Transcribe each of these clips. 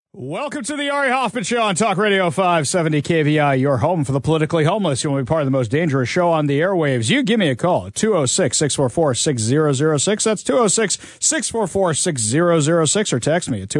Welcome to the Ari Hoffman Show on Talk Radio 570 KVI, your home for the politically homeless. You want to be part of the most dangerous show on the airwaves. You give me a call at 206-644-6006. That's 206-644-6006, or text me at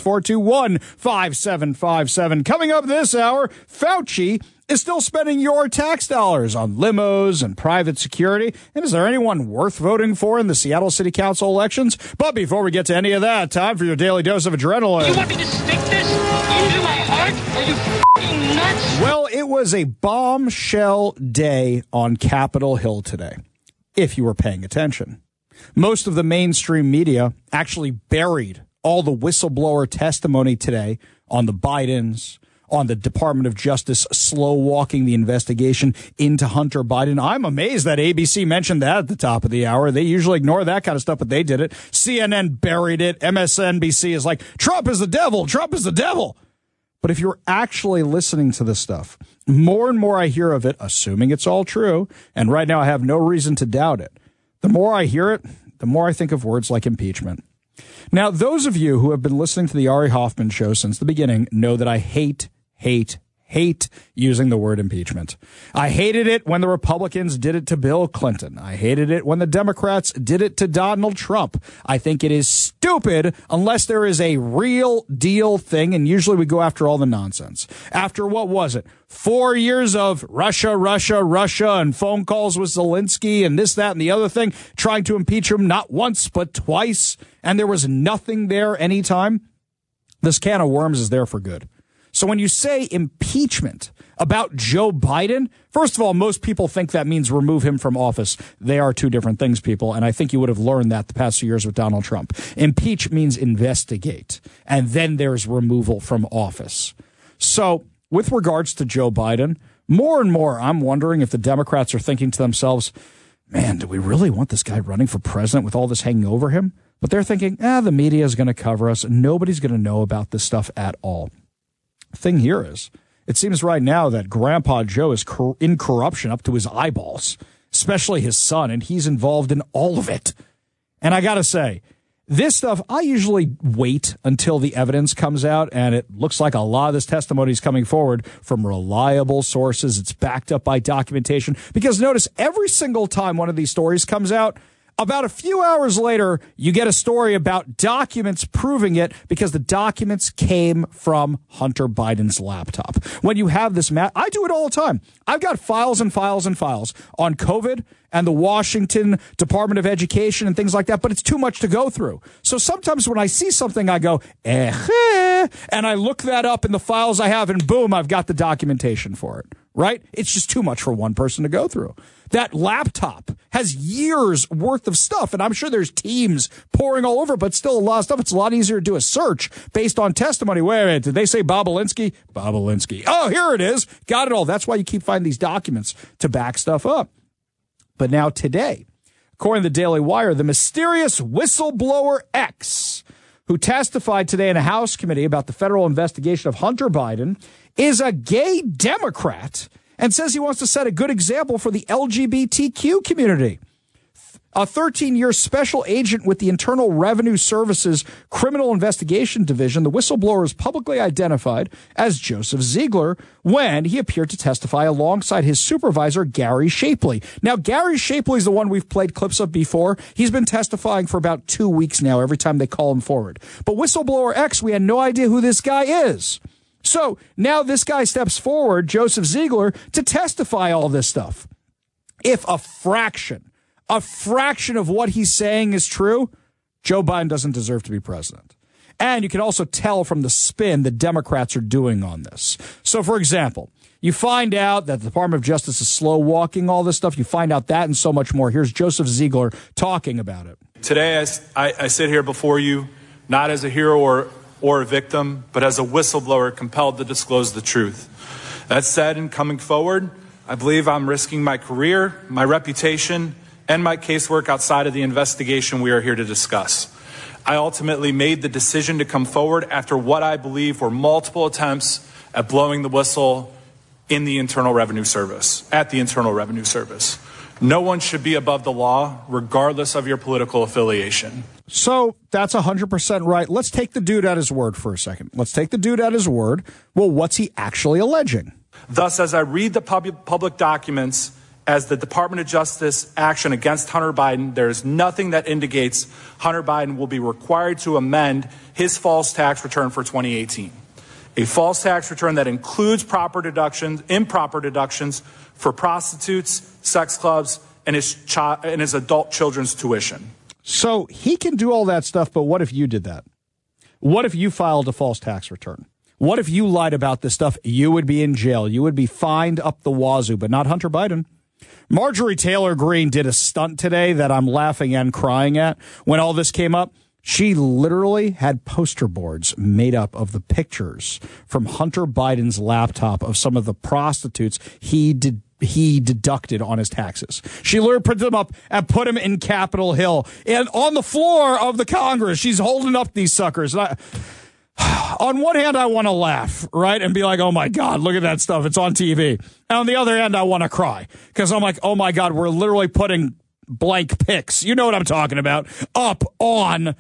206-421-5757. Coming up this hour, Fauci is still spending your tax dollars on limos and private security. And is there anyone worth voting for in the Seattle City Council elections? But before we get to any of that, time for your daily dose of adrenaline. You want me to stick this into my heart? Are you f***ing nuts? Well, it was a bombshell day on Capitol Hill today, if you were paying attention. Most of the mainstream media actually buried all the whistleblower testimony today on the Bidens, on the Department of Justice slow walking the investigation into Hunter Biden. I'm amazed that ABC mentioned that at the top of the hour. They usually ignore that kind of stuff, but they did it. CNN buried it. MSNBC is like, Trump is the devil. Trump is the devil. But if you're actually listening to this stuff, more and more I hear of it, assuming it's all true, and right now I have no reason to doubt it. The more I hear it, the more I think of words like impeachment. Now, those of you who have been listening to the Ari Hoffman Show since the beginning know that I hate using the word impeachment. I hated it when the Republicans did it to Bill Clinton. I hated it when the Democrats did it to Donald Trump. I think it is stupid unless there is a real deal thing, and usually we go after all the nonsense. After, what was it, 4 years of Russia, and phone calls with Zelensky and this, that, and the other thing, trying to impeach him not once but twice, and there was nothing there anytime. This can of worms is there for good. So when you say impeachment about Joe Biden, first of all, most people think that means remove him from office. They are two different things, people, and I think you would have learned that the past few years with Donald Trump. Impeach means investigate, and then there's removal from office. So with regards to Joe Biden, more and more I'm wondering if the Democrats are thinking to themselves, man, do we really want this guy running for president with all this hanging over him? But they're thinking, the media is going to cover us. Nobody's going to know about this stuff at all. Thing here is, it seems right now that Grandpa Joe is in corruption up to his eyeballs, especially his son, and he's involved in all of it. And I got to say, this stuff, I usually wait until the evidence comes out, and it looks like a lot of this testimony is coming forward from reliable sources. It's backed up by documentation. Because notice, every single time one of these stories comes out, about a few hours later, you get a story about documents proving it because the documents came from Hunter Biden's laptop. When you have this, I do it all the time. I've got files and files and files on COVID and the Washington Department of Education and things like that, but it's too much to go through. So sometimes when I see something, I go, and I look that up in the files I have, and boom, I've got the documentation for it, right? It's just too much for one person to go through. That laptop has years worth of stuff, and I'm sure there's teams pouring all over, but still a lot of stuff. It's a lot easier to do a search based on testimony. Wait a minute, did they say Bobolinsky? Bobolinsky. Oh, here it is. Got it all. That's why you keep finding these documents to back stuff up. But now today, according to the Daily Wire, the mysterious whistleblower X, who testified today in a House committee about the federal investigation of Hunter Biden, is a gay Democrat and says he wants to set a good example for the LGBTQ community. A 13-year special agent with the Internal Revenue Service's Criminal Investigation Division, the whistleblower is publicly identified as Joseph Ziegler when he appeared to testify alongside his supervisor, Gary Shapley. Now, Gary Shapley is the one we've played clips of before. He's been testifying for about 2 weeks now every time they call him forward. But whistleblower X, we had no idea who this guy is. So now this guy steps forward, Joseph Ziegler, to testify all this stuff. If a fraction of what he's saying is true, Joe Biden doesn't deserve to be president. And you can also tell from the spin the Democrats are doing on this. So, for example, you find out that the Department of Justice is slow walking all this stuff. You find out that and so much more. Here's Joseph Ziegler talking about it. Today, I sit here before you not as a hero or a victim, but as a whistleblower compelled to disclose the truth. That said, in coming forward, I believe I'm risking my career, my reputation, and my casework outside of the investigation we are here to discuss. I ultimately made the decision to come forward after what I believe were multiple attempts at blowing the whistle in the Internal Revenue Service, at the Internal Revenue Service. No one should be above the law, regardless of your political affiliation. So that's 100% right. Let's take the dude at his word for a second. Let's take the dude at his word. Well, what's he actually alleging? Thus, as I read the public documents as the Department of Justice action against Hunter Biden, there is nothing that indicates Hunter Biden will be required to amend his false tax return for 2018. A false tax return that includes improper deductions for prostitutes, sex clubs, and his adult children's tuition. So he can do all that stuff, but what if you did that? What if you filed a false tax return? What if you lied about this stuff? You would be in jail. You would be fined up the wazoo, but not Hunter Biden. Marjorie Taylor Greene did a stunt today that I'm laughing and crying at. When all this came up, she literally had poster boards made up of the pictures from Hunter Biden's laptop of some of the prostitutes he deducted on his taxes. She literally printed them up and put them in Capitol Hill. And on the floor of the Congress, she's holding up these suckers. And on one hand, I want to laugh, right? And be like, oh my God, look at that stuff. It's on TV. And on the other hand, I want to cry because I'm like, oh my God, we're literally putting blank pics. You know what I'm talking about, up on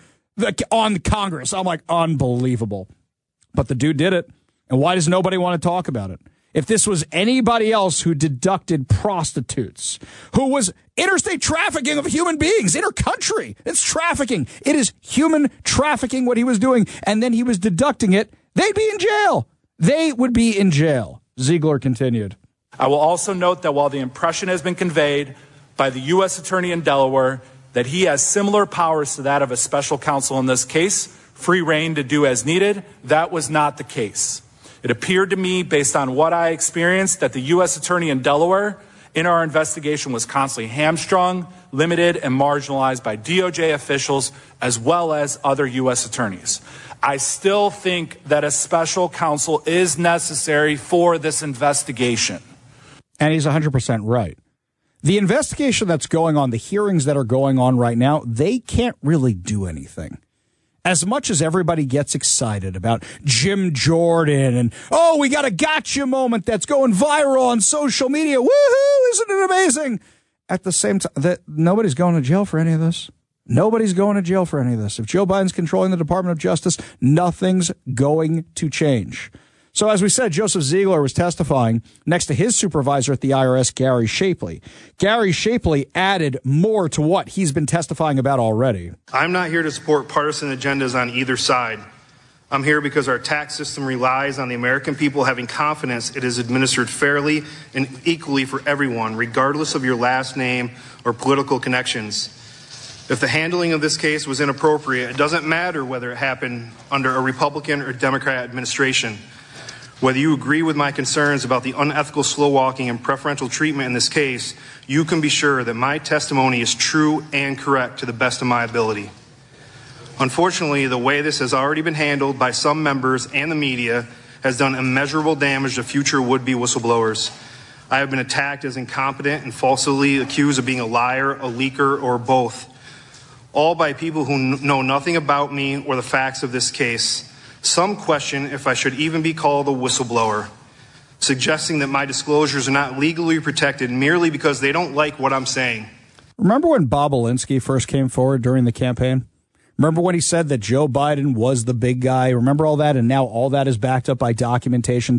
Congress. I'm like, unbelievable. But the dude did it. And why does nobody want to talk about it? If this was anybody else who deducted prostitutes, who was interstate trafficking of human beings, intercountry, it's trafficking. It is human trafficking what he was doing. And then he was deducting it. They'd be in jail. They would be in jail. Ziegler continued. I will also note that while the impression has been conveyed by the U.S. Attorney in Delaware that he has similar powers to that of a special counsel in this case, free reign to do as needed, that was not the case. It appeared to me, based on what I experienced, that the U.S. Attorney in Delaware in our investigation was constantly hamstrung, limited, and marginalized by DOJ officials as well as other U.S. attorneys. I still think that a special counsel is necessary for this investigation. And he's 100% right. The investigation that's going on, the hearings that are going on right now, they can't really do anything. As much as everybody gets excited about Jim Jordan and, oh, we got a gotcha moment that's going viral on social media. Woohoo! Isn't it amazing? At the same time, that nobody's going to jail for any of this. Nobody's going to jail for any of this. If Joe Biden's controlling the Department of Justice, nothing's going to change. So as we said, Joseph Ziegler was testifying next to his supervisor at the IRS, Gary Shapley. Gary Shapley added more to what he's been testifying about already. I'm not here to support partisan agendas on either side. I'm here because our tax system relies on the American people having confidence it is administered fairly and equally for everyone, regardless of your last name or political connections. If the handling of this case was inappropriate, it doesn't matter whether it happened under a Republican or Democrat administration. Whether you agree with my concerns about the unethical slow walking and preferential treatment in this case, you can be sure that my testimony is true and correct to the best of my ability. Unfortunately, the way this has already been handled by some members and the media has done immeasurable damage to future would-be whistleblowers. I have been attacked as incompetent and falsely accused of being a liar, a leaker, or both, all by people who know nothing about me or the facts of this case. Some question if I should even be called a whistleblower, suggesting that my disclosures are not legally protected merely because they don't like what I'm saying. Remember when Bob Alinsky first came forward during the campaign? Remember when he said that Joe Biden was the big guy? Remember all that? And now all that is backed up by documentation,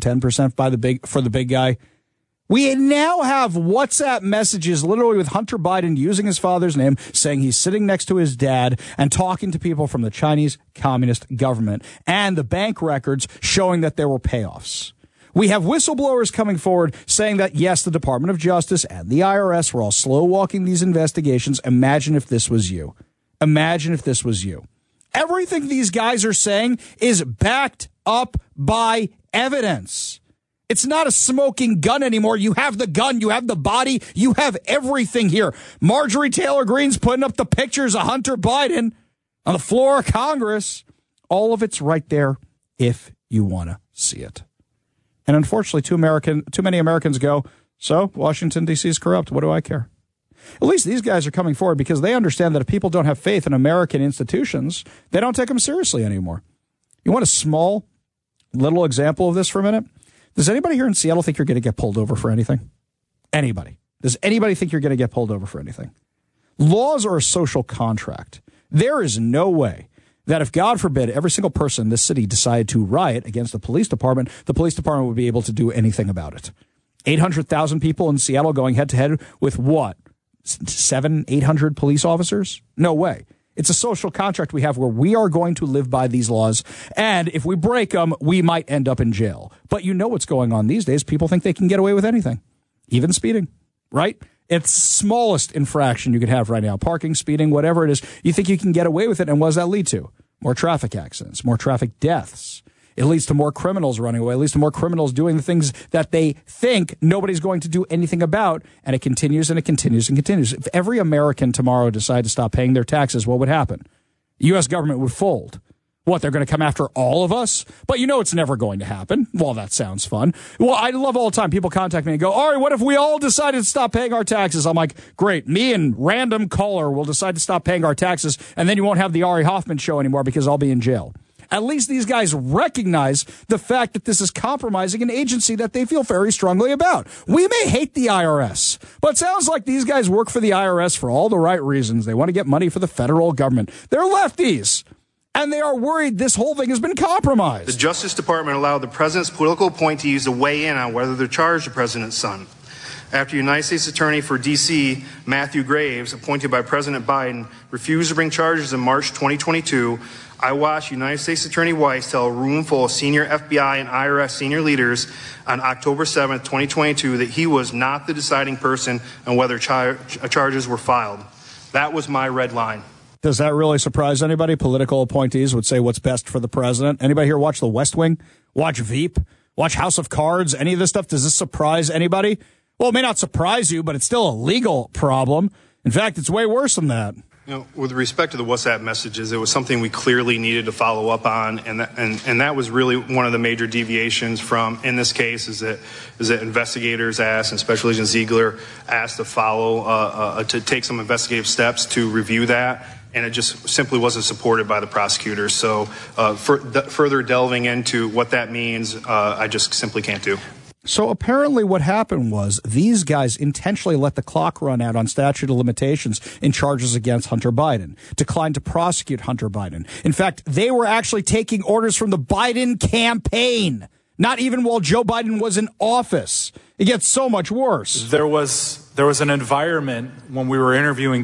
10% for the big guy. We now have WhatsApp messages literally with Hunter Biden using his father's name, saying he's sitting next to his dad and talking to people from the Chinese Communist government, and the bank records showing that there were payoffs. We have whistleblowers coming forward saying that, yes, the Department of Justice and the IRS were all slow walking these investigations. Imagine if this was you. Imagine if this was you. Everything these guys are saying is backed up by evidence. It's not a smoking gun anymore. You have the gun. You have the body. You have everything here. Marjorie Taylor Greene's putting up the pictures of Hunter Biden on the floor of Congress. All of it's right there if you want to see it. And unfortunately, too many Americans go, so Washington, D.C. is corrupt. What do I care? At least these guys are coming forward because they understand that if people don't have faith in American institutions, they don't take them seriously anymore. You want a small little example of this for a minute? Does anybody here in Seattle think you're going to get pulled over for anything? Anybody? Does anybody think you're going to get pulled over for anything? Laws are a social contract. There is no way that if, God forbid, every single person in this city decided to riot against the police department would be able to do anything about it. 800,000 people in Seattle going head-to-head with what? 700-800 police officers? No way. It's a social contract we have where we are going to live by these laws, and if we break them, we might end up in jail. But you know what's going on these days. People think they can get away with anything, even speeding, right? It's the smallest infraction you could have right now. Parking, speeding, whatever it is. You think you can get away with it, and what does that lead to? More traffic accidents, more traffic deaths. It leads to more criminals running away. It leads to more criminals doing the things that they think nobody's going to do anything about. And it continues and it continues and continues. If every American tomorrow decided to stop paying their taxes, what would happen? The U.S. government would fold. What, they're going to come after all of us? But you know it's never going to happen. Well, that sounds fun. Well, I love all the time people contact me and go, all right, what if we all decided to stop paying our taxes? I'm like, great. Me and random caller will decide to stop paying our taxes, and then you won't have the Ari Hoffman show anymore because I'll be in jail. At least these guys recognize the fact that this is compromising an agency that they feel very strongly about. We may hate the IRS, but it sounds like these guys work for the IRS for all the right reasons. They want to get money for the federal government. They're lefties, and they are worried this whole thing has been compromised. The Justice Department allowed the president's political appointees to weigh in on whether to charge the president's son. After United States Attorney for D.C., Matthew Graves, appointed by President Biden, refused to bring charges in March 2022, I watched United States Attorney Weiss tell a room full of senior FBI and IRS senior leaders on October 7, 2022, that he was not the deciding person on whether charges were filed. That was my red line. Does that really surprise anybody? Political appointees would say what's best for the president. Anybody here watch The West Wing? Watch Veep? Watch House of Cards? Any of this stuff? Does this surprise anybody? Well, it may not surprise you, but it's still a legal problem. In fact, it's way worse than that. You know, with respect to the WhatsApp messages, it was something we clearly needed to follow up on, and that was really one of the major deviations from, in this case, is that investigators asked, and Special Agent Ziegler asked to follow, to take some investigative steps to review that, and it just simply wasn't supported by the prosecutors. So further delving into what that means, I just simply can't do. So apparently what happened was these guys intentionally let the clock run out on statute of limitations in charges against Hunter Biden, declined to prosecute Hunter Biden. In fact, they were actually taking orders from the Biden campaign, not even while Joe Biden was in office. It gets so much worse. There was an environment when we were interviewing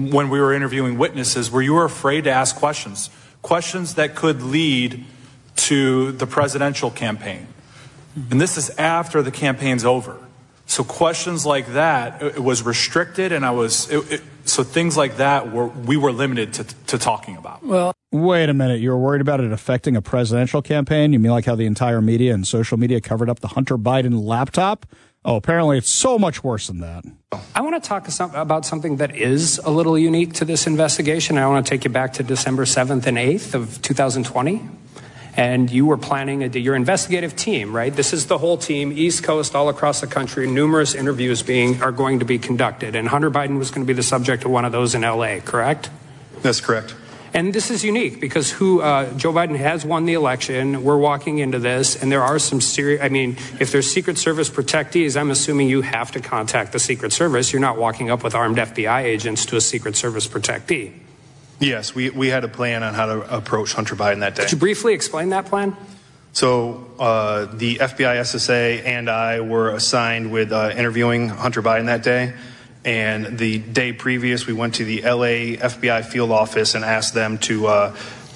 witnesses where you were afraid to ask questions that could lead to the presidential campaign. And this is after the campaign's over. So questions like that, it was restricted, and so things like that we were limited to talking about. Well, wait a minute. You were worried about it affecting a presidential campaign? You mean like how the entire media and social media covered up the Hunter Biden laptop? Oh, apparently it's so much worse than that. I want to talk about something that is a little unique to this investigation. I want to take you back to December 7th and 8th of 2020. And you were planning your investigative team, right? This is the whole team, East Coast, all across the country. Numerous interviews are going to be conducted. And Hunter Biden was going to be the subject of one of those in L.A., correct? That's correct. And this is unique because Joe Biden has won the election. We're walking into this, and there are some serious, if there's Secret Service protectees, I'm assuming you have to contact the Secret Service. You're not walking up with armed FBI agents to a Secret Service protectee. Yes, we had a plan on how to approach Hunter Biden that day. Could you briefly explain that plan? So the FBI SSA and I were assigned with interviewing Hunter Biden that day. And the day previous, we went to the LA FBI field office and asked them to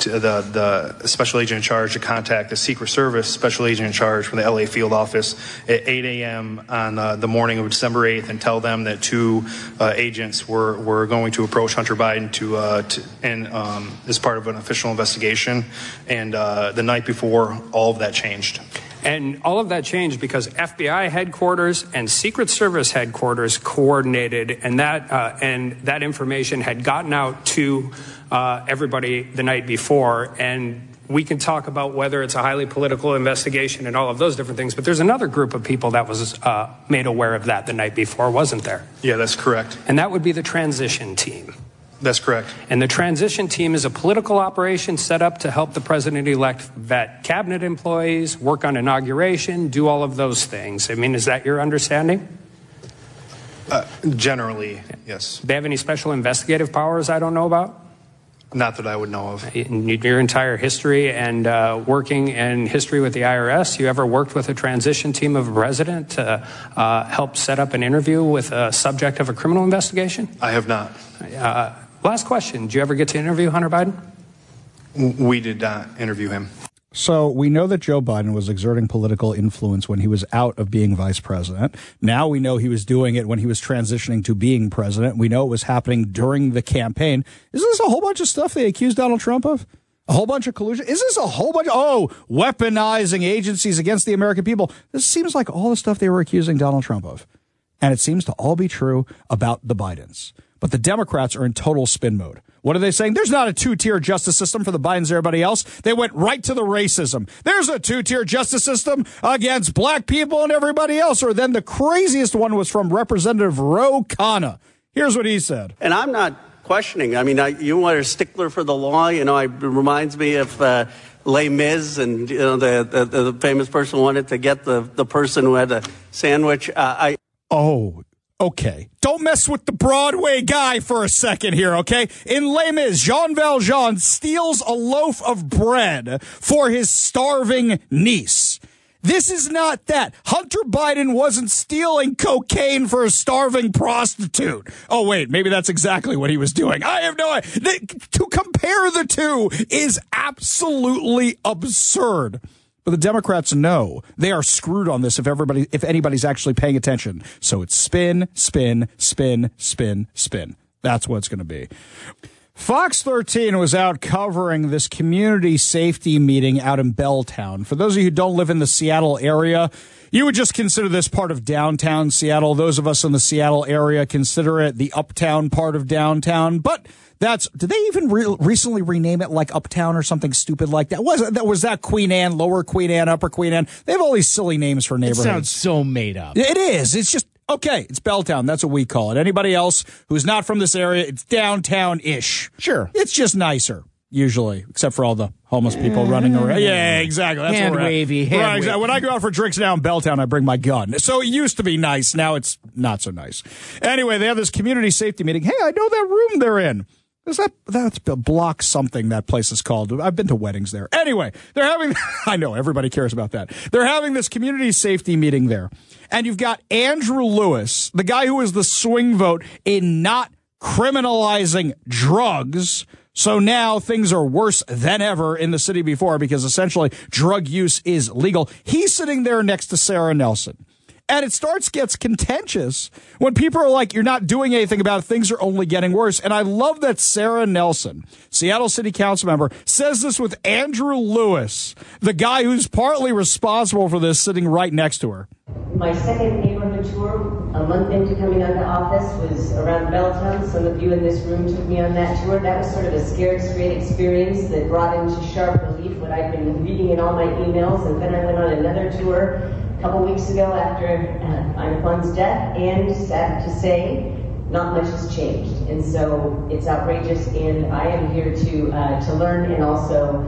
the special agent in charge to contact the Secret Service special agent in charge from the LA field office at 8 a.m. on the morning of December 8th and tell them that two agents were going to approach Hunter Biden as part of an official investigation. And the night before, all of that changed. And all of that changed because FBI headquarters and Secret Service headquarters coordinated, and that information had gotten out to everybody the night before. And we can talk about whether it's a highly political investigation and all of those different things, but there's another group of people that was made aware of that the night before, wasn't there? Yeah, that's correct. And that would be the transition team. That's correct. And the transition team is a political operation set up to help the president-elect vet cabinet employees, work on inauguration, do all of those things. Is that your understanding? Generally, yes. Do they have any special investigative powers I don't know about? Not that I would know of. In your entire history and working in history with the IRS, you ever worked with a transition team of a president to help set up an interview with a subject of a criminal investigation? I have not. Last question. Did you ever get to interview Hunter Biden? We did not interview him. So we know that Joe Biden was exerting political influence when he was out of being vice president. Now we know he was doing it when he was transitioning to being president. We know it was happening during the campaign. Is this a whole bunch of stuff they accused Donald Trump of? A whole bunch of collusion? Is this a whole bunch of, weaponizing agencies against the American people? This seems like all the stuff they were accusing Donald Trump of. And it seems to all be true about the Bidens. But the Democrats are in total spin mode. What are they saying? There's not a two-tier justice system for the Bidens and everybody else. They went right to the racism. There's a two-tier justice system against black people and everybody else. Or then the craziest one was from Representative Ro Khanna. Here's what he said. And I'm not questioning. I mean, you are a stickler for the law. You know, it reminds me of Les Mis, and you know the famous person wanted to get the person who had a sandwich. Okay, don't mess with the Broadway guy for a second here, okay? In Les Mis, Jean Valjean steals a loaf of bread for his starving niece. This is not that. Hunter Biden wasn't stealing cocaine for a starving prostitute. Oh, wait, maybe that's exactly what he was doing. I have no idea. To compare the two is absolutely absurd. But the Democrats know they are screwed on this if anybody's actually paying attention. So it's spin, spin, spin, spin, spin. That's what it's going to be. Fox 13 was out covering this community safety meeting out in Belltown. For those of you who don't live in the Seattle area, you would just consider this part of downtown Seattle. Those of us in the Seattle area consider it the uptown part of downtown. But did they even recently rename it like Uptown or something stupid like that? Was that Queen Anne, Lower Queen Anne, Upper Queen Anne? They have all these silly names for neighborhoods. It sounds so made up. It is. It's just, okay, it's Belltown. That's what we call it. Anybody else who's not from this area, it's downtown-ish. Sure. It's just nicer, usually, except for all the homeless people running around. Yeah, exactly. That's hand wavy. Right, exactly. When I go out for drinks now in Belltown, I bring my gun. So it used to be nice. Now it's not so nice. Anyway, they have this community safety meeting. Hey, I know that room they're in. That's block something that place is called. I've been to weddings there. Anyway, they're having, I know everybody cares about that. They're having this community safety meeting there. And you've got Andrew Lewis, the guy who was the swing vote in not criminalizing drugs. So now things are worse than ever in the city before because essentially drug use is legal. He's sitting there next to Sarah Nelson. And it gets contentious when people are like, you're not doing anything about it. Things are only getting worse. And I love that Sarah Nelson, Seattle City Council member, says this with Andrew Lewis, the guy who's partly responsible for this, sitting right next to her. My second neighborhood tour, a month into coming onto office, was around Belltown. Some of you in this room took me on that tour. That was sort of a scared straight experience that brought into sharp relief what I'd been reading in all my emails. And then I went on another tour a couple weeks ago after Iron's death, and sad to say, not much has changed. And so it's outrageous, and I am here to learn and also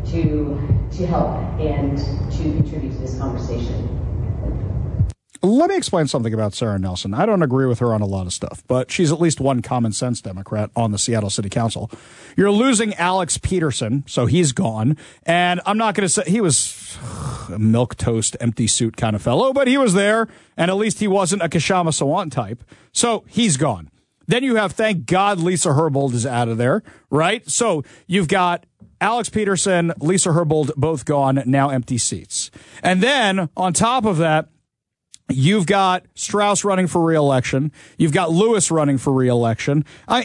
to help and to contribute to this conversation. Let me explain something about Sarah Nelson. I don't agree with her on a lot of stuff, but she's at least one common sense Democrat on the Seattle City Council. You're losing Alex Peterson, so he's gone. And I'm not going to say he was a milquetoast, empty suit kind of fellow, but he was there, and at least he wasn't a Kshama Sawant type. So he's gone. Then you have, thank God, Lisa Herbold is out of there, right? So you've got Alex Peterson, Lisa Herbold, both gone, now empty seats. And then on top of that, you've got Strauss running for re-election. You've got Lewis running for re-election.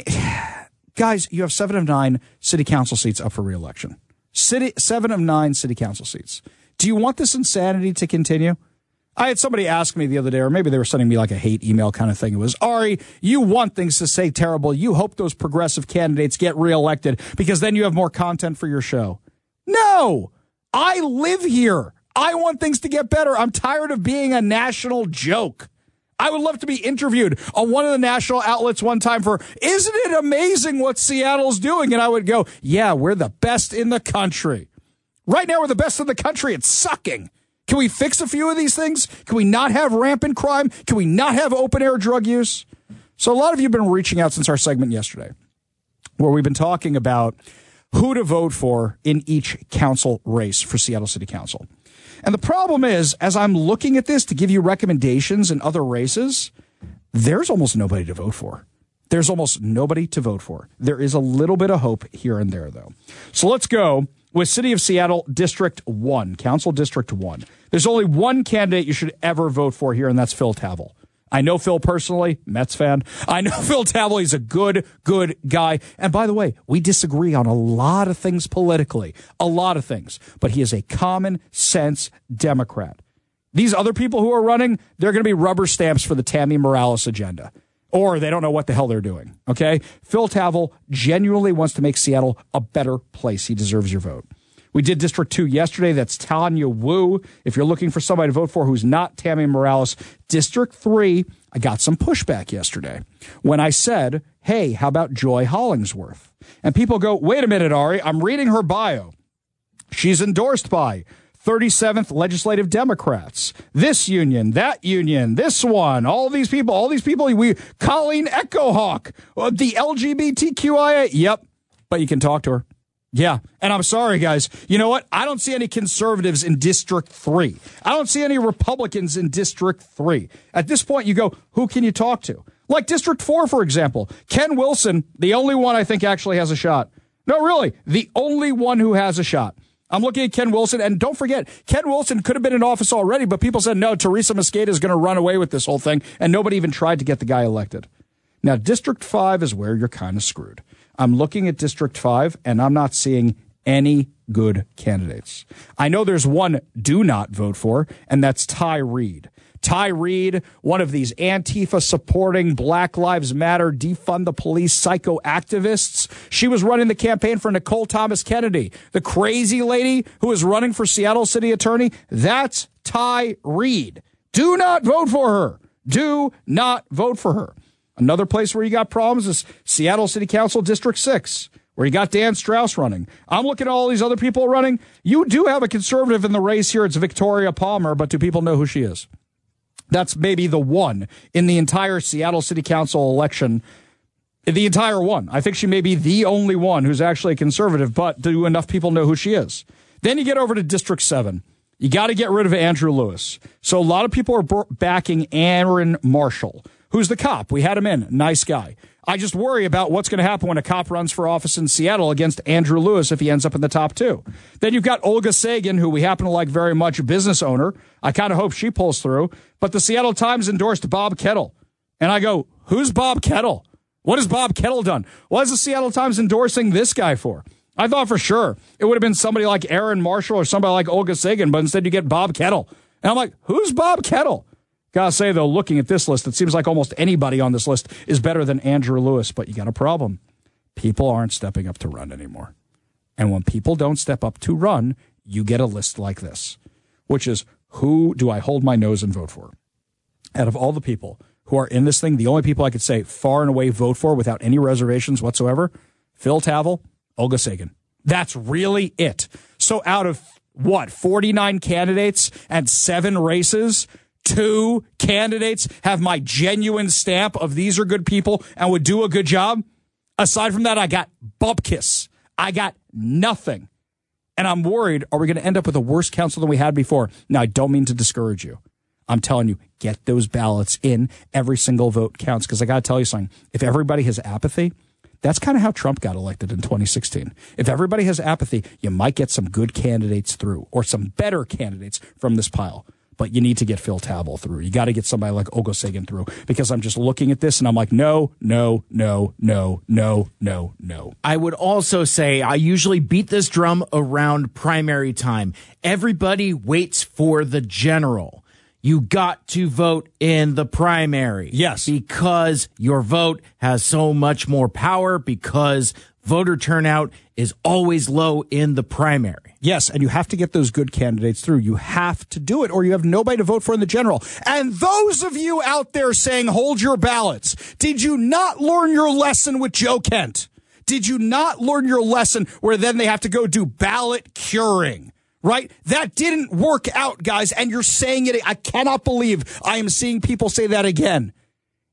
Guys, you have 7 of 9 city council seats up for re-election. 7 of 9 city council seats. Do you want this insanity to continue? I had somebody ask me the other day, or maybe they were sending me like a hate email kind of thing. It was, Ari, you want things to say terrible. You hope those progressive candidates get reelected because then you have more content for your show. No, I live here. I want things to get better. I'm tired of being a national joke. I would love to be interviewed on one of the national outlets one time for, isn't it amazing what Seattle's doing? And I would go, yeah, we're the best in the country. Right now, we're the best in the country. It's sucking. Can we fix a few of these things? Can we not have rampant crime? Can we not have open-air drug use? So a lot of you have been reaching out since our segment yesterday. where we've been talking about who to vote for in each council race for Seattle City Council. And the problem is, as I'm looking at this to give you recommendations in other races, there's almost nobody to vote for. There's almost nobody to vote for. There is a little bit of hope here and there, though. So let's go with City of Seattle District 1, Council District 1. There's only one candidate you should ever vote for here, and that's Phil Tavel. I know Phil personally, Mets fan. I know Phil Tavel. He's a good guy. And by the way, we disagree on a lot of things politically, a lot of things. But he is a common sense Democrat. These other people who are running, they're going to be rubber stamps for the Tammy Morales agenda. Or they don't know what the hell they're doing, okay? Phil Tavel genuinely wants to make Seattle a better place. He deserves your vote. We did District 2 yesterday. That's Tanya Wu. If you're looking for somebody to vote for who's not Tammy Morales. District 3, I got some pushback yesterday when I said, hey, how about Joy Hollingsworth? And people go, wait a minute, Ari, I'm reading her bio. She's endorsed by 37th Legislative Democrats, this union, that union, this one, all these people, Colleen Echohawk, the LGBTQIA. Yep, but you can talk to her. Yeah, and I'm sorry, guys. You know what? I don't see any conservatives in District 3. I don't see any Republicans in District 3. At this point, you go, who can you talk to? Like District 4, for example. Ken Wilson, the only one I think actually has a shot. No, really, the only one who has a shot. I'm looking at Ken Wilson, and don't forget, Ken Wilson could have been in office already, but people said, no, Teresa Mosqueda is going to run away with this whole thing, and nobody even tried to get the guy elected. Now, District 5 is where you're kind of screwed. I'm looking at District 5, and I'm not seeing any good candidates. I know there's one do not vote for, and that's Ty Reed. Ty Reed, one of these Antifa-supporting, Black Lives Matter, defund the police psycho activists. She was running the campaign for Nicole Thomas Kennedy, the crazy lady who is running for Seattle City Attorney. That's Ty Reed. Do not vote for her. Do not vote for her. Another place where you got problems is Seattle City Council District 6, where you got Dan Strauss running. I'm looking at all these other people running. You do have a conservative in the race here. It's Victoria Palmer, but do people know who she is? That's maybe the one in the entire Seattle City Council election, the entire one. I think she may be the only one who's actually a conservative, but do enough people know who she is? Then you get over to District 7. You got to get rid of Andrew Lewis. So a lot of people are backing Aaron Marshall, who's the cop. We had him in. Nice guy. I just worry about what's going to happen when a cop runs for office in Seattle against Andrew Lewis if he ends up in the top 2. Then you've got Olga Sagan, who we happen to like very much, a business owner. I kind of hope she pulls through. But the Seattle Times endorsed Bob Kettle. And I go, who's Bob Kettle? What has Bob Kettle done? What is the Seattle Times endorsing this guy for? I thought for sure it would have been somebody like Aaron Marshall or somebody like Olga Sagan, but instead you get Bob Kettle. And I'm like, who's Bob Kettle? Gotta say, though, looking at this list, it seems like almost anybody on this list is better than Andrew Lewis. But you got a problem. People aren't stepping up to run anymore. And when people don't step up to run, you get a list like this, which is, who do I hold my nose and vote for? Out of all the people who are in this thing, the only people I could say far and away vote for without any reservations whatsoever, Phil Tavel, Olga Sagan. That's really it. So out of, 49 candidates and 7 races, 2 candidates have my genuine stamp of these are good people and would do a good job. Aside from that, I got bupkis. I got nothing. And I'm worried, are we going to end up with a worse council than we had before? Now, I don't mean to discourage you. I'm telling you, get those ballots in. Every single vote counts. Because I got to tell you something. If everybody has apathy, that's kind of how Trump got elected in 2016. If everybody has apathy, you might get some good candidates through or some better candidates from this pile. But you need to get Phil Tavel through. You got to get somebody like Olga Sagan through, because I'm just looking at this and I'm like, no. I would also say I usually beat this drum around primary time. Everybody waits for the general. You got to vote in the primary. Yes. Because your vote has so much more power, because voter turnout is always low in the primary. Yes, and you have to get those good candidates through. You have to do it, or you have nobody to vote for in the general. And those of you out there saying, hold your ballots, did you not learn your lesson with Joe Kent? Did you not learn your lesson where then they have to go do ballot curing? Right? That didn't work out, guys, and you're saying it. I cannot believe I am seeing people say that again.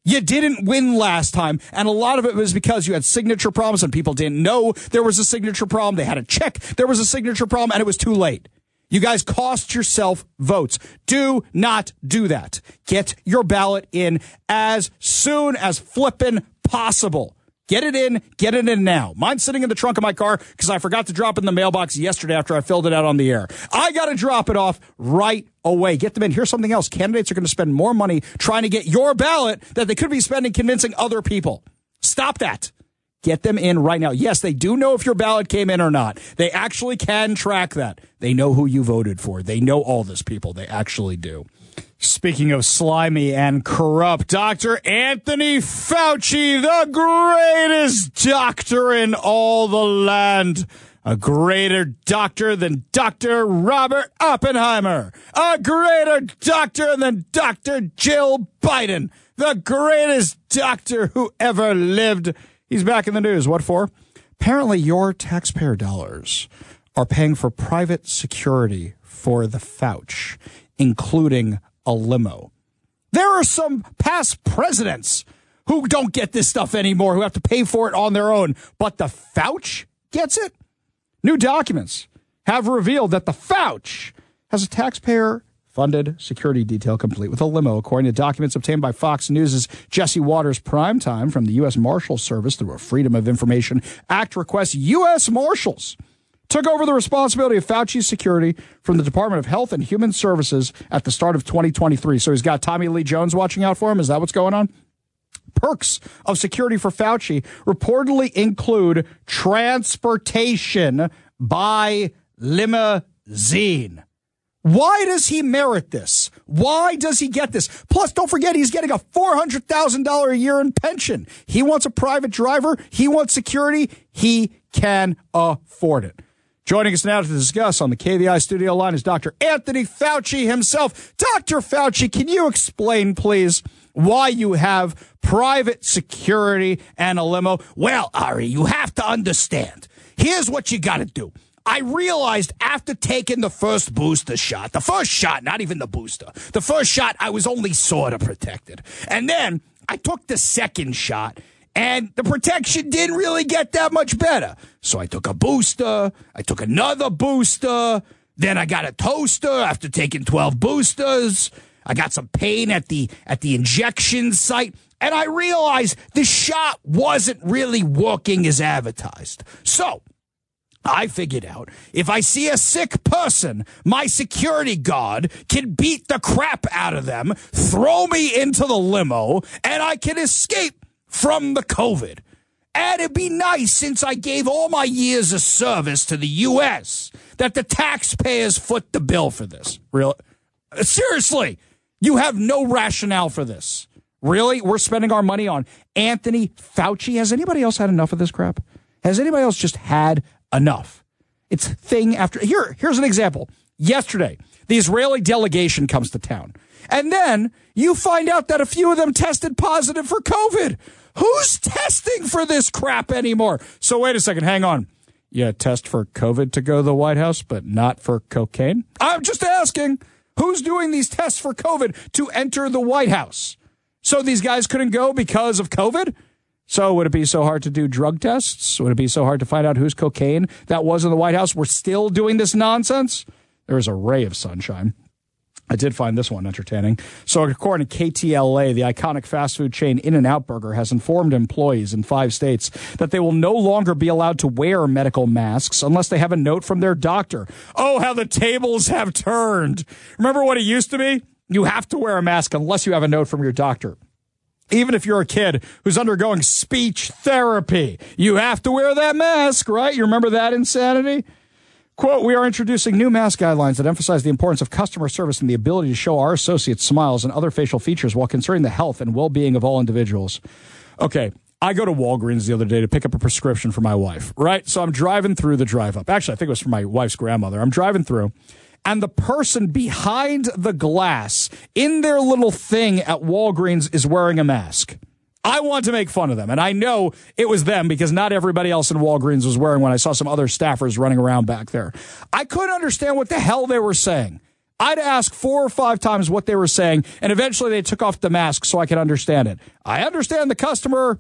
You didn't win last time, and a lot of it was because you had signature problems and people didn't know there was a signature problem. They had to check there was a signature problem, and it was too late. You guys cost yourself votes. Do not do that. Get your ballot in as soon as flippin' possible. Get it in now. Mine's sitting in the trunk of my car because I forgot to drop it in the mailbox yesterday after I filled it out on the air. I got to drop it off right away. Get them in. Here's something else. Candidates are going to spend more money trying to get your ballot that they could be spending convincing other people. Stop that. Get them in right now. Yes, they do know if your ballot came in or not. They actually can track that. They know who you voted for. They know all this, people. They actually do. Speaking of slimy and corrupt, Dr. Anthony Fauci, the greatest doctor in all the land. A greater doctor than Dr. Robert Oppenheimer. A greater doctor than Dr. Jill Biden. The greatest doctor who ever lived. He's back in the news. What for? Apparently your taxpayer dollars are paying for private security for the Fauci, including a limo. There are some past presidents who don't get this stuff anymore, who have to pay for it on their own. But the Fauci gets it? New documents have revealed that the Fauci has a taxpayer-funded security detail complete with a limo, according to documents obtained by Fox News' Jesse Waters Primetime from the U.S. Marshal Service through a Freedom of Information Act request. U.S. Marshals took over the responsibility of Fauci's security from the Department of Health and Human Services at the start of 2023. So he's got Tommy Lee Jones watching out for him. Is that what's going on? Perks of security for Fauci reportedly include transportation by limousine. Why does he merit this? Why does he get this? Plus, don't forget, he's getting a $400,000 a year in pension. He wants a private driver. He wants security. He can afford it. Joining us now to discuss on the KVI studio line is Dr. Anthony Fauci himself. Dr. Fauci, can you explain, please, why you have private security and a limo? Well, Ari, you have to understand. Here's what you got to do. I realized after taking the first booster shot, the first shot, not even the booster, the first shot, I was only sort of protected. And then I took the second shot, and the protection didn't really get that much better. So I took a booster. I took another booster. Then I got a toaster after taking 12 boosters. I got some pain at the injection site. And I realized the shot wasn't really working as advertised. So I figured out if I see a sick person, my security guard can beat the crap out of them, throw me into the limo, and I can escape from the COVID. And it'd be nice, since I gave all my years of service to the U.S., that the taxpayers foot the bill for this. Really? Seriously, you have no rationale for this. Really? We're spending our money on Anthony Fauci. Has anybody else had enough of this crap? Has anybody else just had enough? It's thing after. Here's an example. Yesterday, the Israeli delegation comes to town. And then you find out that a few of them tested positive for COVID. Who's testing for this crap anymore? So wait a second. Hang on. You test for COVID to go to the White House, but not for cocaine? I'm just asking. Who's doing these tests for COVID to enter the White House? So these guys couldn't go because of COVID? So would it be so hard to do drug tests? Would it be so hard to find out whose cocaine that was in the White House? We're still doing this nonsense? There is a ray of sunshine. I did find this one entertaining. So according to KTLA, the iconic fast food chain In-N-Out Burger has informed employees in 5 states that they will no longer be allowed to wear medical masks unless they have a note from their doctor. Oh, how the tables have turned. Remember what it used to be? You have to wear a mask unless you have a note from your doctor. Even if you're a kid who's undergoing speech therapy, you have to wear that mask, right? You remember that insanity? Quote, we are introducing new mask guidelines that emphasize the importance of customer service and the ability to show our associates smiles and other facial features while considering the health and well-being of all individuals. Okay, I go to Walgreens the other day to pick up a prescription for my wife, right? So I'm driving through the drive-up. Actually, I think it was for my wife's grandmother. I'm driving through, and the person behind the glass in their little thing at Walgreens is wearing a mask. I want to make fun of them, and I know it was them because not everybody else in Walgreens was wearing one. I saw some other staffers running around back there. I couldn't understand what the hell they were saying. I'd ask 4 or 5 times what they were saying, and eventually they took off the mask so I could understand it. I understand the customer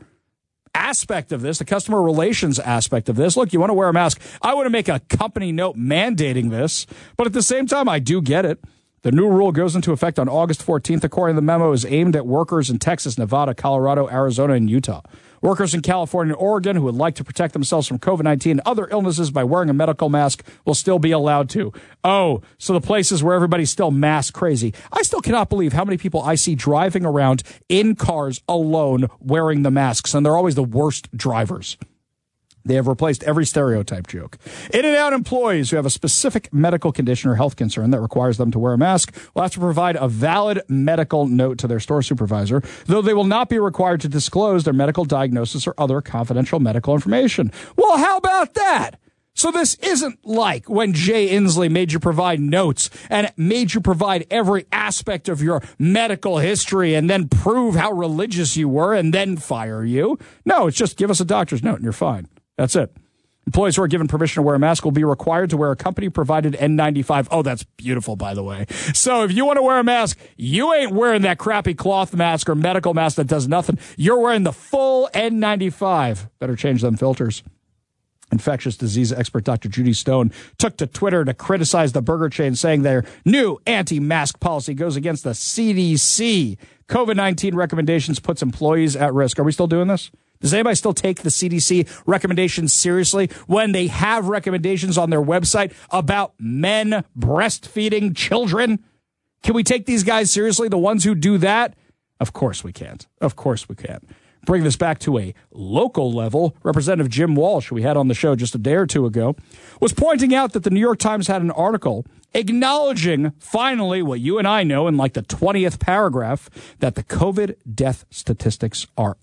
aspect of this, the customer relations aspect of this. Look, you want to wear a mask. I want to make a company note mandating this, but at the same time, I do get it. The new rule goes into effect on August 14th. According to the memo, is aimed at workers in Texas, Nevada, Colorado, Arizona, and Utah. Workers in California and Oregon who would like to protect themselves from COVID-19 and other illnesses by wearing a medical mask will still be allowed to. Oh, so the places where everybody's still mask crazy. I still cannot believe how many people I see driving around in cars alone wearing the masks, and they're always the worst drivers. They have replaced every stereotype joke. In-N-Out employees who have a specific medical condition or health concern that requires them to wear a mask will have to provide a valid medical note to their store supervisor, though they will not be required to disclose their medical diagnosis or other confidential medical information. Well, how about that? So this isn't like when Jay Inslee made you provide notes and made you provide every aspect of your medical history and then prove how religious you were and then fire you. No, it's just give us a doctor's note and you're fine. That's it. Employees who are given permission to wear a mask will be required to wear a company-provided N95. Oh, that's beautiful, by the way. So if you want to wear a mask, you ain't wearing that crappy cloth mask or medical mask that does nothing. You're wearing the full N95. Better change them filters. Infectious disease expert Dr. Judy Stone took to Twitter to criticize the burger chain, saying their new anti-mask policy goes against the CDC. COVID-19 recommendations puts employees at risk. Are we still doing this? Does anybody still take the CDC recommendations seriously when they have recommendations on their website about men breastfeeding children? Can we take these guys seriously, the ones who do that? Of course we can't. Of course we can't. Bring this back to a local level. Representative Jim Walsh, who we had on the show just a day or two ago, was pointing out that the New York Times had an article acknowledging finally what you and I know in like the 20th paragraph, that the COVID death statistics are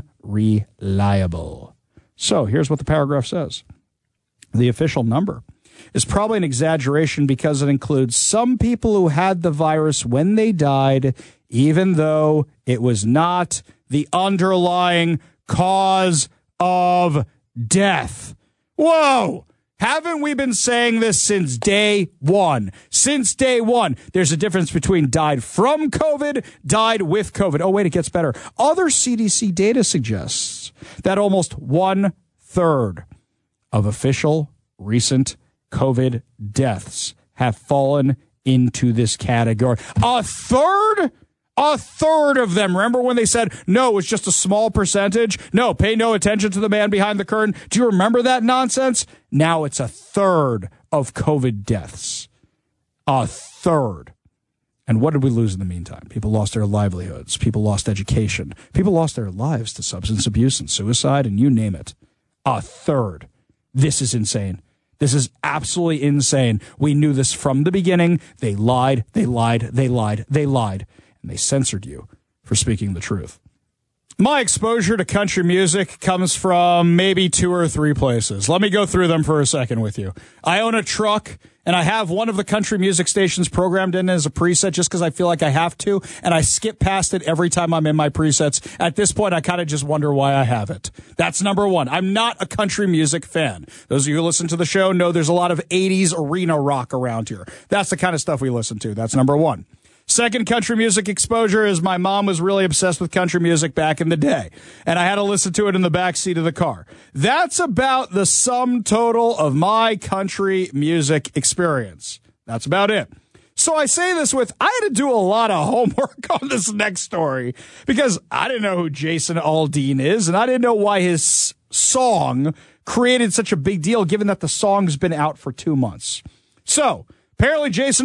unreliable. So here's what the paragraph says. The official number is probably an exaggeration because it includes some people who had the virus when they died, even though it was not the underlying cause of death. Whoa! Haven't we been saying this since day one? Since day one. There's a difference between died from COVID, died with COVID. Oh, wait, it gets better. Other CDC data suggests that almost 1/3 of official recent COVID deaths have fallen into this category. A third? A third of them. Remember when they said, no, it's just a small percentage? No, pay no attention to the man behind the curtain. Do you remember that nonsense? Now it's 1/3 of COVID deaths. 1/3. And what did we lose in the meantime? People lost their livelihoods. People lost education. People lost their lives to substance abuse and suicide, and you name it. 1/3. This is insane. This is absolutely insane. We knew this from the beginning. They lied, they lied, they lied, they lied. And they censored you for speaking the truth. My exposure to country music comes from maybe 2 or 3 places. Let me go through them for a second with you. I own a truck, and I have one of the country music stations programmed in as a preset just because I feel like I have to, and I skip past it every time I'm in my presets. At this point, I kind of just wonder why I have it. That's number one. I'm not a country music fan. Those of you who listen to the show know there's a lot of 80s arena rock around here. That's the kind of stuff we listen to. That's number one. Second country music exposure is my mom was really obsessed with country music back in the day, and I had to listen to it in the back seat of the car. That's about the sum total of my country music experience. That's about it. So I say this with, I had to do a lot of homework on this next story because I didn't know who Jason Aldean is, and I didn't know why his song created such a big deal given that the song's been out for 2 months. So apparently, Jason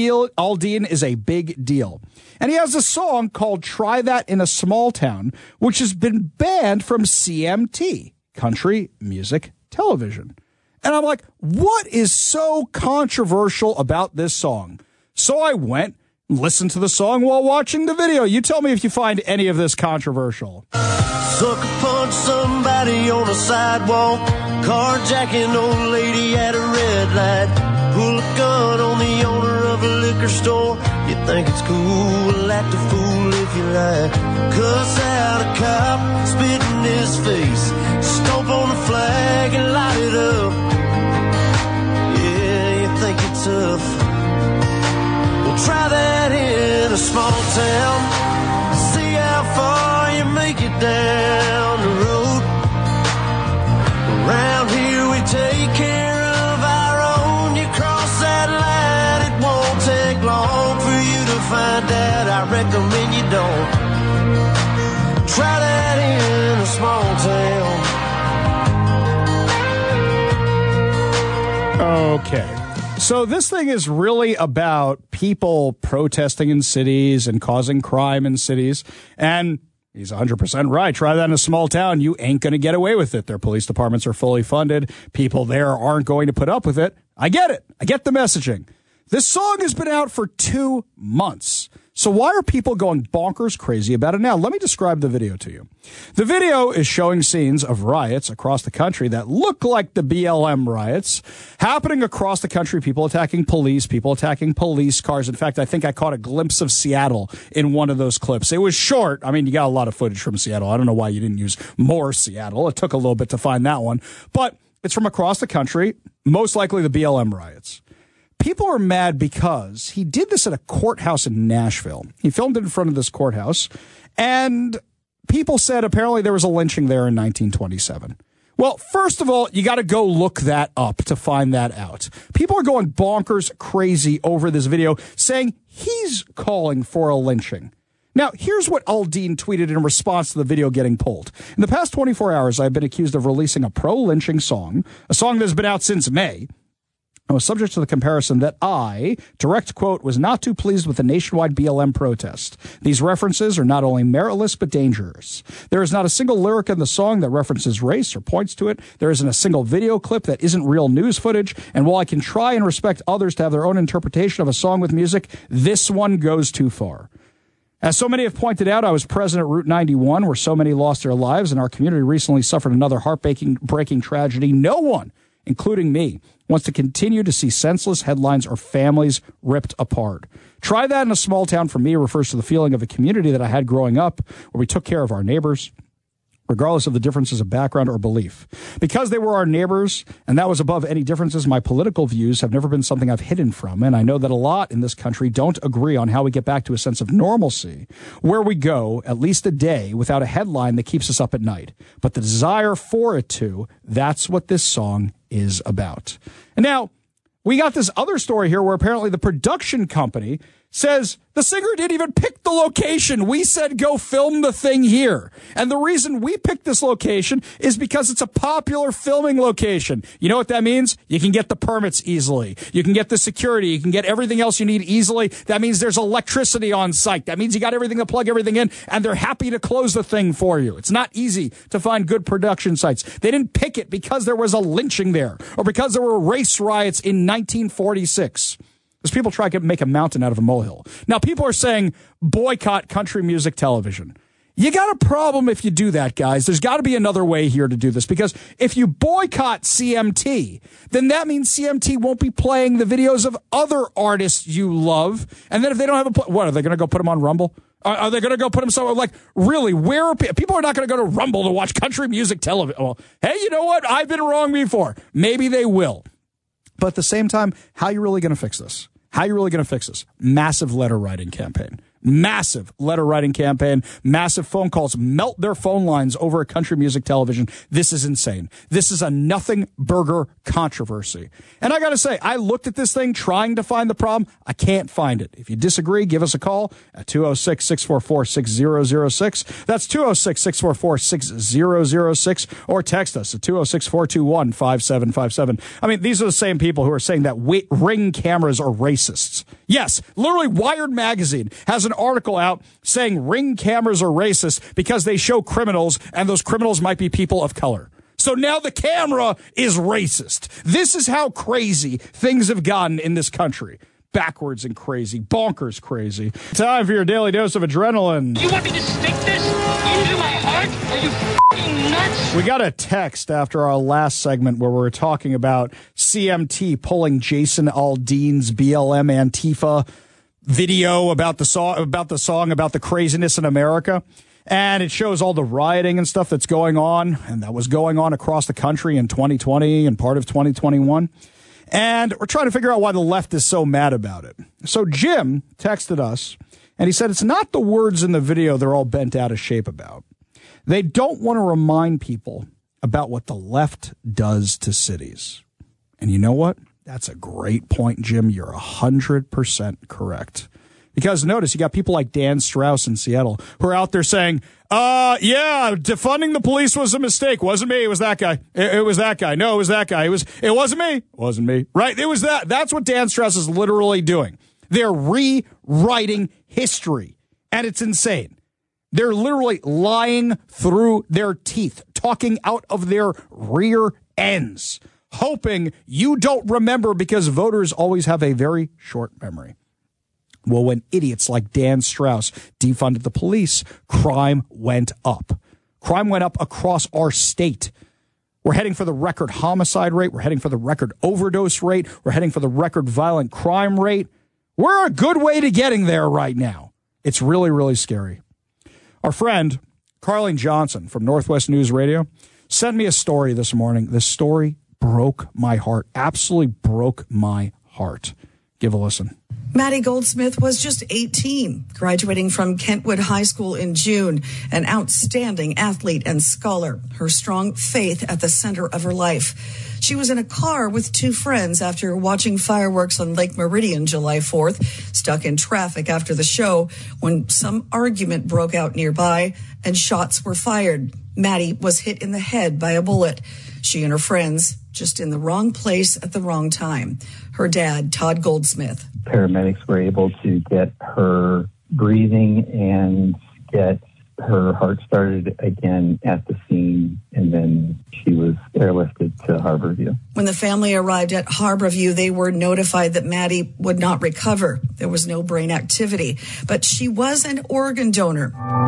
Aldean is a big deal. And he has a song called Try That in a Small Town, which has been banned from CMT, Country Music Television. And I'm like, what is so controversial about this song? So I went and listened to the song while watching the video. You tell me if you find any of this controversial. Sucker punch somebody on a sidewalk, carjacking old lady at a red light. Pull a gun on the owner of a liquor store. You think it's cool, act a fool if you like. Cuss out a cop, spit in his face, stomp on the flag and light it up. Yeah, you think you're tough. Try that in a small town. See how far you make it down the road. Around here we take care of our own. You cross that line, it won't take long for you to find out. I recommend you don't. Try that in a small town. Okay. So this thing is really about people protesting in cities and causing crime in cities. And he's 100% right. Try that in a small town. You ain't going to get away with it. Their police departments are fully funded. People there aren't going to put up with it. I get it. I get the messaging. This song has been out for 2 months. So why are people going bonkers crazy about it now? Let me describe the video to you. The video is showing scenes of riots across the country that look like the BLM riots happening across the country. People attacking police cars. In fact, I think I caught a glimpse of Seattle in one of those clips. It was short. I mean, you got a lot of footage from Seattle. I don't know why you didn't use more Seattle. It took a little bit to find that one, but it's from across the country, most likely the BLM riots. People are mad because he did this at a courthouse in Nashville. He filmed it in front of this courthouse, and people said apparently there was a lynching there in 1927. Well, first of all, you got to go look that up to find that out. People are going bonkers crazy over this video, saying he's calling for a lynching. Now, here's what Aldean tweeted in response to the video getting pulled. In the past 24 hours, I've been accused of releasing a pro-lynching song, a song that's been out since May. I was subject to the comparison that I, direct quote, was not too pleased with the nationwide BLM protest. These references are not only meritless, but dangerous. There is not a single lyric in the song that references race or points to it. There isn't a single video clip that isn't real news footage. And while I can try and respect others to have their own interpretation of a song with music, this one goes too far. As so many have pointed out, I was present at Route 91, where so many lost their lives, and our community recently suffered another heartbreaking tragedy. No one, including me, wants to continue to see senseless headlines or families ripped apart. Try that in a small town for me refers to the feeling of a community that I had growing up, where we took care of our neighbors, regardless of the differences of background or belief. Because they were our neighbors, and that was above any differences, my political views have never been something I've hidden from, and I know that a lot in this country don't agree on how we get back to a sense of normalcy, where we go at least a day without a headline that keeps us up at night. But the desire for it to, that's what this song is about. And now, we got this other story here where apparently the production company says the singer didn't even pick the location. We said, go film the thing here. And the reason we picked this location is because it's a popular filming location. You know what that means? You can get the permits easily. You can get the security. You can get everything else you need easily. That means there's electricity on site. That means you got everything to plug everything in, and they're happy to close the thing for you. It's not easy to find good production sites. They didn't pick it because there was a lynching there or because there were race riots in 1946. Because people try to make a mountain out of a molehill. Now, people are saying boycott country music television. You got a problem if you do that, guys. There's got to be another way here to do this. Because if you boycott CMT, then that means CMT won't be playing the videos of other artists you love. And then if they don't have what, are they going to go put them on Rumble? Are they going to go put them somewhere? Like, really, where are people are not going to go to Rumble to watch country music television? Well, hey, you know what? I've been wrong before. Maybe they will. But at the same time, how are you really going to fix this? How are you really going to fix this? Massive letter writing campaign. Massive letter writing campaign, massive phone calls, melt their phone lines over a country music television. This is insane. This is a nothing burger controversy. And I got to say, I looked at this thing trying to find the problem. I can't find it. If you disagree, give us a call at 206-644-6006. That's 206-644-6006 or text us at 206-421-5757. I mean, these are the same people who are saying that Ring cameras are racists. Yes, literally Wired Magazine has an article out saying Ring cameras are racist because they show criminals and those criminals might be people of color. So now the camera is racist. This is how crazy things have gotten in this country. Backwards and crazy, bonkers crazy. Time for your daily dose of adrenaline. You want me to stick this into my heart? Are you f***ing nuts? We got a text after our last segment where we were talking about CMT pulling Jason Aldean's BLM Antifa video about the song about the craziness in America. And it shows all the rioting and stuff that's going on, and that was going on across the country in 2020 and part of 2021. And we're trying to figure out why the left is so mad about it. So Jim texted us, and he said it's not the words in the video they're all bent out of shape about. They don't want to remind people about what the left does to cities. And you know what? That's a great point, Jim. You're 100% correct. Because notice, you got people like Dan Strauss in Seattle who are out there saying, yeah, defunding the police was a mistake. Wasn't me. It was that guy. It was that guy. No, it was that guy. It wasn't me. It wasn't me. Right? It was that. That's what Dan Strauss is literally doing. They're rewriting history. And it's insane. They're literally lying through their teeth, talking out of their rear ends, hoping you don't remember because voters always have a very short memory. Well, when idiots like Dan Strauss defunded the police, crime went up. Crime went up across our state. We're heading for the record homicide rate. We're heading for the record overdose rate. We're heading for the record violent crime rate. We're a good way to getting there right now. It's really, really scary. Our friend, Carlene Johnson from Northwest News Radio, sent me a story this morning. This story broke my heart, absolutely broke my heart. Give a listen. Maddie Goldsmith was just 18, graduating from Kentwood High School in June, an outstanding athlete and scholar, her strong faith at the center of her life. She was in a car with two friends after watching fireworks on Lake Meridian July 4th, stuck in traffic after the show when some argument broke out nearby and shots were fired. Maddie was hit in the head by a bullet. She and her friends just in the wrong place at the wrong time. Her dad, Todd Goldsmith. Paramedics were able to get her breathing and get her heart started again at the scene, and then she was airlifted to Harborview. When the family arrived at Harborview, they were notified that Maddie would not recover. There was no brain activity, but she was an organ donor.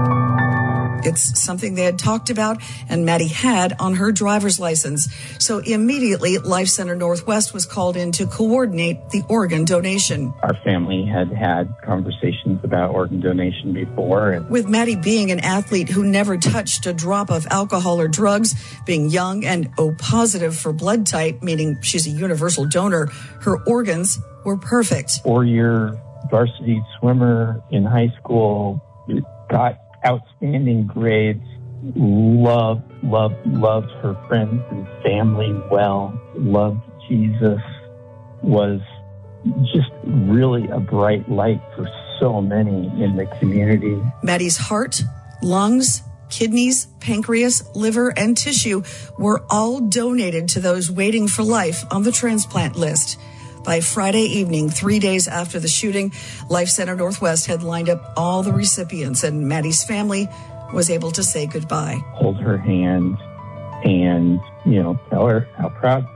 It's something they had talked about and Maddie had on her driver's license. So immediately, Life Center Northwest was called in to coordinate the organ donation. Our family had had conversations about organ donation before. With Maddie being an athlete who never touched a drop of alcohol or drugs, being young and O positive for blood type, meaning she's a universal donor, her organs were perfect. 4-year varsity swimmer in high school, got outstanding grades, loved her friends and family well, loved Jesus, was just really a bright light for so many in the community. Maddie's heart, lungs, kidneys, pancreas, liver, and tissue were all donated to those waiting for life on the transplant list. By Friday evening, 3 days after the shooting, Life Center Northwest had lined up all the recipients, and Maddie's family was able to say goodbye. Hold her hand and, tell her how proud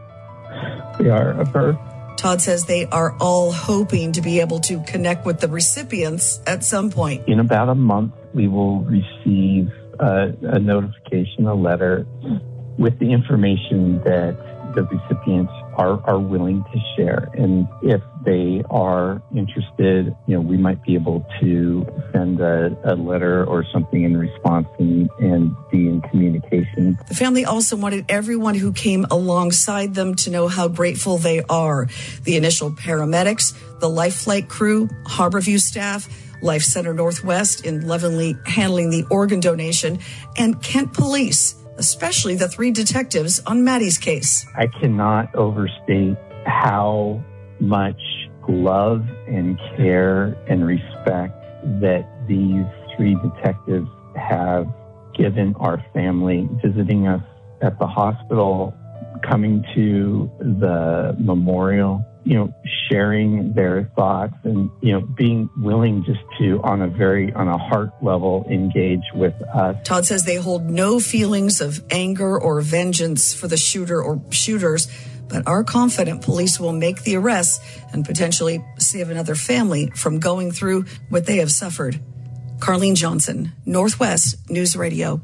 we are of her. Todd says they are all hoping to be able to connect with the recipients at some point. In about a month, we will receive a notification, a letter with the information that the recipients are willing to share. And if they are interested, we might be able to send a letter or something in response and be in communication. The family also wanted everyone who came alongside them to know how grateful they are. The initial paramedics, the Life Flight crew, Harborview staff, Life Center Northwest in lovingly handling the organ donation, and Kent Police, especially the 3 detectives on Maddie's case. I cannot overstate how much love and care and respect that these 3 detectives have given our family, visiting us at the hospital, coming to the memorial, sharing their thoughts and, being willing just to, on a heart level, engage with us. Todd says they hold no feelings of anger or vengeance for the shooter or shooters, but are confident police will make the arrests and potentially save another family from going through what they have suffered. Carlene Johnson, Northwest News Radio.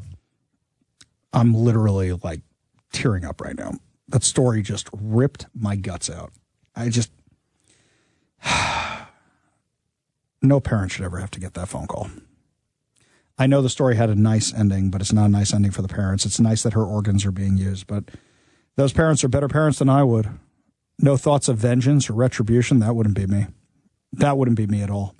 I'm literally tearing up right now. That story just ripped my guts out. No parent should ever have to get that phone call. I know the story had a nice ending, but it's not a nice ending for the parents. It's nice that her organs are being used, but those parents are better parents than I would. No thoughts of vengeance or retribution. That wouldn't be me. That wouldn't be me at all.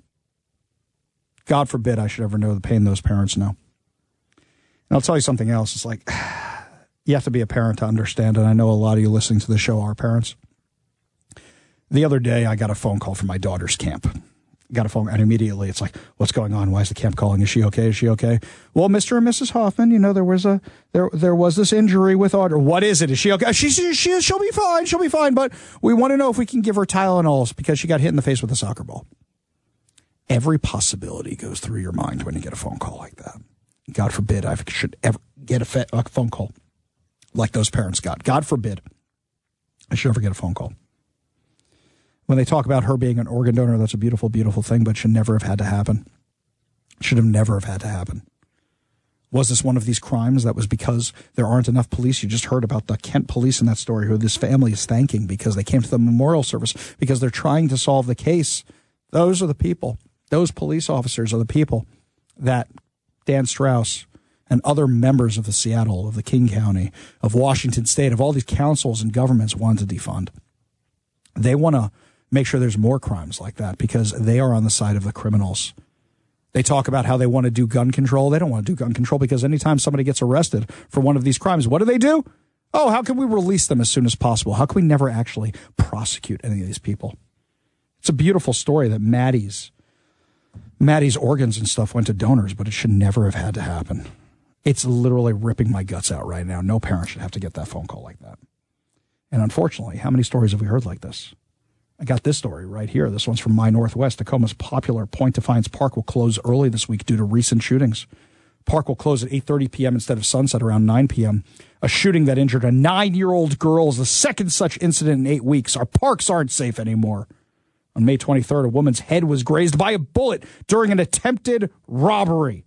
God forbid I should ever know the pain those parents know. And I'll tell you something else. It's like, you have to be a parent to understand, and I know a lot of you listening to the show are parents. The other day, I got a phone call from my daughter's camp. Got a phone, and immediately it's like, what's going on? Why is the camp calling? Is she okay? Is she okay? Well, Mr. and Mrs. Hoffman, there was this injury with Audrey. What is it? Is she okay? She'll be fine. She'll be fine. But we want to know if we can give her Tylenols because she got hit in the face with a soccer ball. Every possibility goes through your mind when you get a phone call like that. God forbid I should ever get a phone call like those parents got. God forbid I should ever get a phone call. When they talk about her being an organ donor, that's a beautiful, beautiful thing, but should never have had to happen. Should have never have had to happen. Was this one of these crimes that was because there aren't enough police? You just heard about the Kent police in that story, who this family is thanking because they came to the memorial service because they're trying to solve the case. Those are the people. Those police officers are the people that Dan Strauss and other members of the Seattle, of the King County, of Washington State, of all these councils and governments wanted to defund. They want to make sure there's more crimes like that because they are on the side of the criminals. They talk about how they want to do gun control. They don't want to do gun control because anytime somebody gets arrested for one of these crimes, what do? Oh, how can we release them as soon as possible? How can we never actually prosecute any of these people? It's a beautiful story that Maddie's organs and stuff went to donors, but it should never have had to happen. It's literally ripping my guts out right now. No parent should have to get that phone call like that. And unfortunately, how many stories have we heard like this? I got this story right here. This one's from My Northwest. Tacoma's popular Point Defiance Park will close early this week due to recent shootings. Park will close at 8:30 p.m. instead of sunset around 9 p.m. A shooting that injured a 9-year-old girl is the second such incident in 8 weeks. Our parks aren't safe anymore. On May 23rd, a woman's head was grazed by a bullet during an attempted robbery.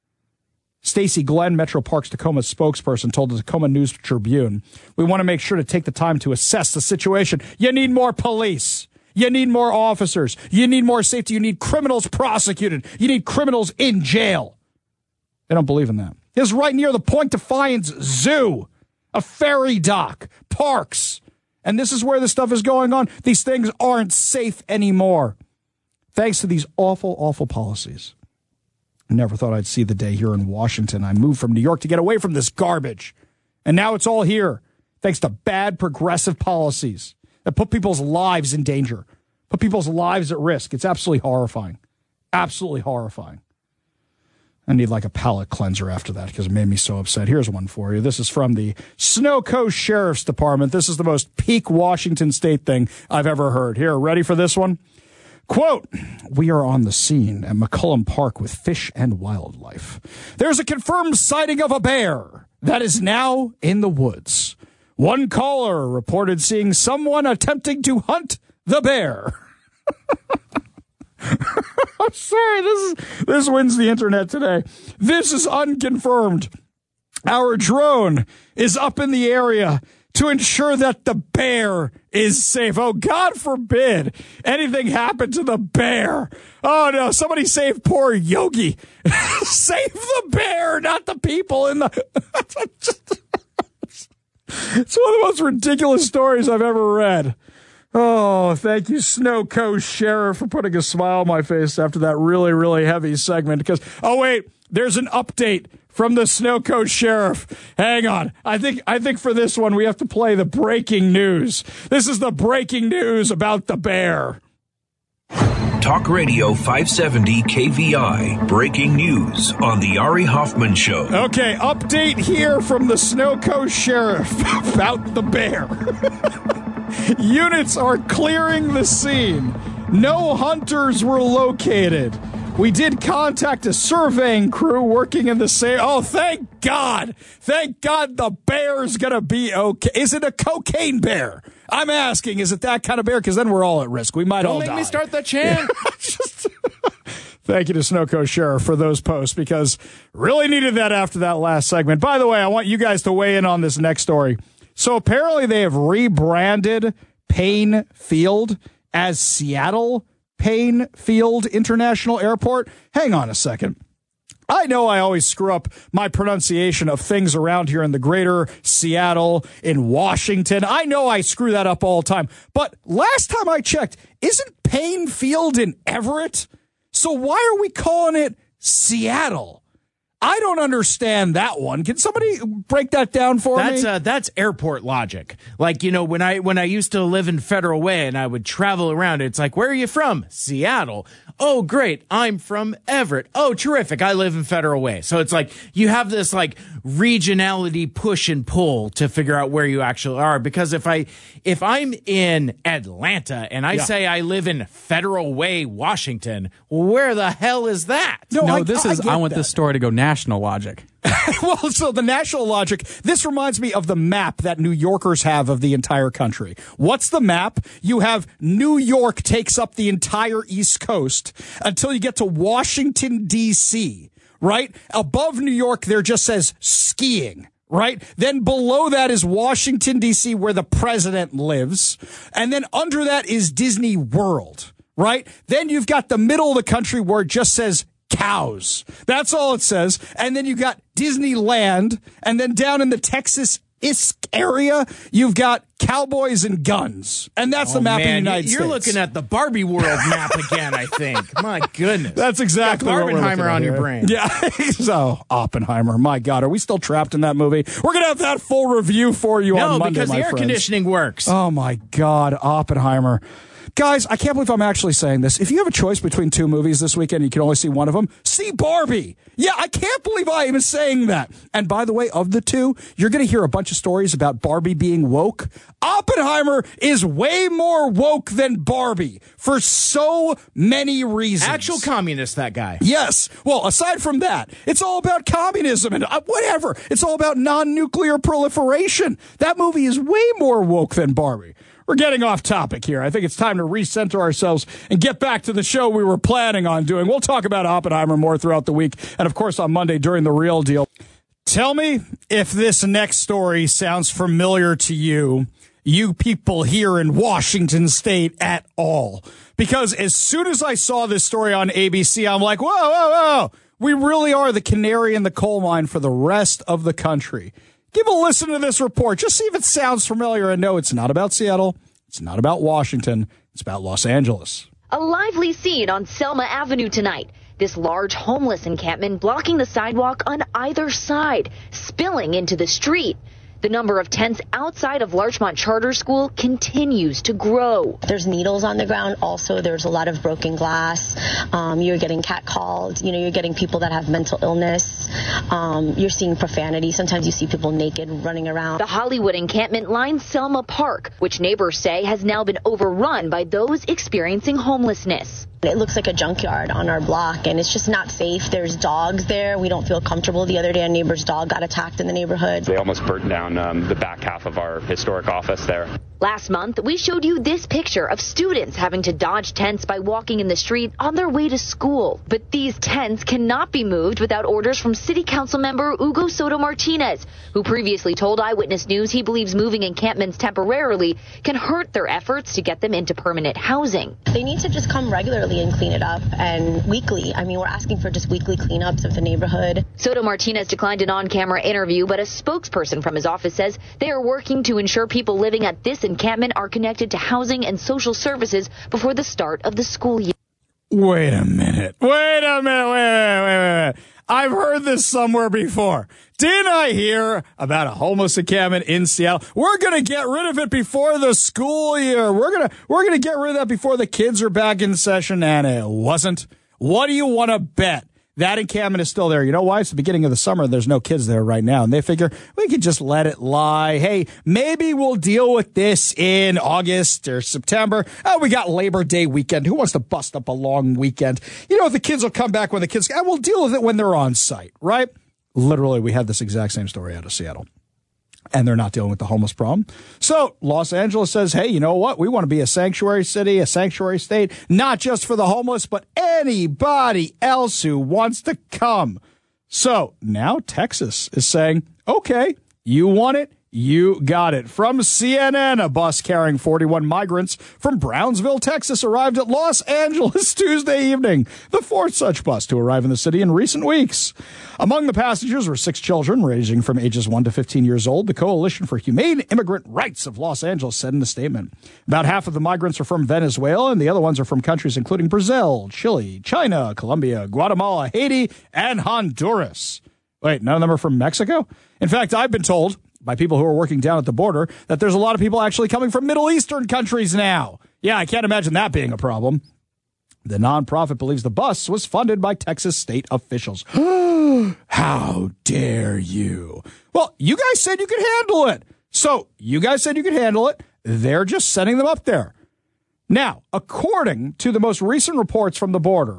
Stacy Glenn, Metro Parks Tacoma's spokesperson, told the Tacoma News Tribune, "We want to make sure to take the time to assess the situation. You need more police. You need more officers. You need more safety. You need criminals prosecuted. You need criminals in jail." They don't believe in that. It's right near the Point Defiance Zoo, a ferry dock, parks. And this is where this stuff is going on. These things aren't safe anymore. Thanks to these awful, awful policies. I never thought I'd see the day here in Washington. I moved from New York to get away from this garbage. And now it's all here, thanks to bad progressive policies that put people's lives in danger, put people's lives at risk. It's absolutely horrifying. Absolutely horrifying. I need like a palate cleanser after that because it made me so upset. Here's one for you. This is from the Snow Coast Sheriff's Department. This is the most peak Washington State thing I've ever heard. Here, ready for this one? Quote, "We are on the scene at McCullum Park with Fish and Wildlife. There's a confirmed sighting of a bear that is now in the woods. One caller reported seeing someone attempting to hunt the bear." I'm sorry, this wins the internet today. "This is unconfirmed. Our drone is up in the area to ensure that the bear is safe." Oh, God forbid anything happened to the bear. Oh, no, somebody save poor Yogi. Save the bear, not the people in the... It's one of the most ridiculous stories I've ever read. Oh, thank you, Snow Coast Sheriff, for putting a smile on my face after that really, really heavy segment. Because, oh, wait, there's an update from the Snow Coast Sheriff. Hang on. I think for this one, we have to play the breaking news. This is the breaking news about the bear. Talk Radio 570 KVI. Breaking news on the Ari Hoffman Show. Okay, update here from the Snow Coast Sheriff about the bear. Units are clearing the scene. No hunters were located. We did contact a surveying crew working in the same... Oh, thank God. Thank God the bear's going to be okay. Is it a cocaine bear? I'm asking, is it that kind of bear? Because then we're all at risk. We might all die. Don't make me start the chant. Thank you to Snow Coast Sheriff for those posts because really needed that after that last segment. By the way, I want you guys to weigh in on this next story. So apparently they have rebranded Payne Field as Seattle Payne Field International Airport. Hang on a second. I know I always screw up my pronunciation of things around here in the greater Seattle, in Washington. I know I screw that up all the time. But last time I checked, isn't Payne Field in Everett? So why are we calling it Seattle? I don't understand that one. Can somebody break that down for me? That's airport logic. Like, when I used to live in Federal Way and I would travel around, it's like, where are you from? Seattle. Oh, great. I'm from Everett. Oh, terrific. I live in Federal Way. So it's like you have this like regionality push and pull to figure out where you actually are. Because if I'm in Atlanta and I say I live in Federal Way, Washington, where the hell is that? I want this story to go national logic. Well, so the national logic, this reminds me of the map that New Yorkers have of the entire country. What's the map? You have New York takes up the entire East Coast until you get to Washington, D.C., right? Above New York, there just says skiing. Right? Then below that is Washington, D.C., where the president lives. And then under that is Disney World, right? Then you've got the middle of the country where it just says cows. That's all it says. And then you got Disneyland. And then down in the Texas-isk area, you've got cowboys and guns. And that's the map of the United States. You're looking at the Barbie world map again, I think. My goodness. That's exactly what we're Barbenheimer on your brain. Yeah. So, Oppenheimer. My God, are we still trapped in that movie? We're going to have that full review for you on Monday, because the air conditioning works. Oh, my God. Oppenheimer. Guys, I can't believe I'm actually saying this. If you have a choice between two movies this weekend, you can only see one of them, see Barbie. Yeah, I can't believe I am saying that. And by the way, of the two, you're going to hear a bunch of stories about Barbie being woke. Oppenheimer is way more woke than Barbie for so many reasons. Actual communist, that guy. Yes. Well, aside from that, it's all about communism and whatever. It's all about non-nuclear proliferation. That movie is way more woke than Barbie. We're getting off topic here. I think it's time to recenter ourselves and get back to the show we were planning on doing. We'll talk about Oppenheimer more throughout the week and, of course, on Monday during The Real Deal. Tell me if this next story sounds familiar to you people here in Washington State at all. Because as soon as I saw this story on ABC, I'm like, whoa. We really are the canary in the coal mine for the rest of the country. Give a listen to this report. Just see if it sounds familiar. And no, it's not about Seattle. It's not about Washington. It's about Los Angeles. A lively scene on Selma Avenue tonight. This large homeless encampment blocking the sidewalk on either side, spilling into the street. The number of tents outside of Larchmont Charter School continues to grow. There's needles on the ground. Also, there's a lot of broken glass. You're getting catcalled. You're getting people that have mental illness. You're seeing profanity. Sometimes you see people naked running around. The Hollywood encampment lines Selma Park, which neighbors say has now been overrun by those experiencing homelessness. It looks like a junkyard on our block, and it's just not safe. There's dogs there. We don't feel comfortable. The other day, a neighbor's dog got attacked in the neighborhood. They almost burnt down the back half of our historic office there. Last month, we showed you this picture of students having to dodge tents by walking in the street on their way to school. But these tents cannot be moved without orders from City Council member Hugo Soto Martinez, who previously told Eyewitness News he believes moving encampments temporarily can hurt their efforts to get them into permanent housing. They need to just come regularly and clean it up, and weekly. I mean, we're asking for just weekly cleanups of the neighborhood. Soto Martinez declined an on-camera interview, but a spokesperson from his office says they are working to ensure people living at this encampment are connected to housing and social services before the start of the school year. Wait a minute. I've heard this somewhere before. Didn't I hear about a homeless encampment in Seattle? We're going to get rid of it before the school year. We're going to get rid of that before the kids are back in session, and it wasn't. What do you want to bet? That encampment is still there. You know why? It's the beginning of the summer. There's no kids there right now. And they figure we could just let it lie. Hey, maybe we'll deal with this in August or September. Oh, we got Labor Day weekend. Who wants to bust up a long weekend? The kids will come back when the kids, and we'll deal with it when they're on site, right? Literally, we had this exact same story out of Seattle. And they're not dealing with the homeless problem. So Los Angeles says, hey, you know what? We want to be a sanctuary city, a sanctuary state, not just for the homeless, but anybody else who wants to come. So now Texas is saying, okay, you want it? You got it. From CNN, a bus carrying 41 migrants from Brownsville, Texas, arrived at Los Angeles Tuesday evening, the fourth such bus to arrive in the city in recent weeks. Among the passengers were 6 children ranging from ages 1 to 15 years old, the Coalition for Humane Immigrant Rights of Los Angeles said in a statement. About half of the migrants are from Venezuela, and the other ones are from countries including Brazil, Chile, China, Colombia, Guatemala, Haiti, and Honduras. Wait, none of them are from Mexico? In fact, I've been told by people who are working down at the border that there's a lot of people actually coming from Middle Eastern countries now. Yeah, I can't imagine that being a problem. The nonprofit believes the bus was funded by Texas state officials. How dare you? Well, you guys said you could handle it. So you guys said you could handle it. They're just sending them up there. Now, according to the most recent reports from the border,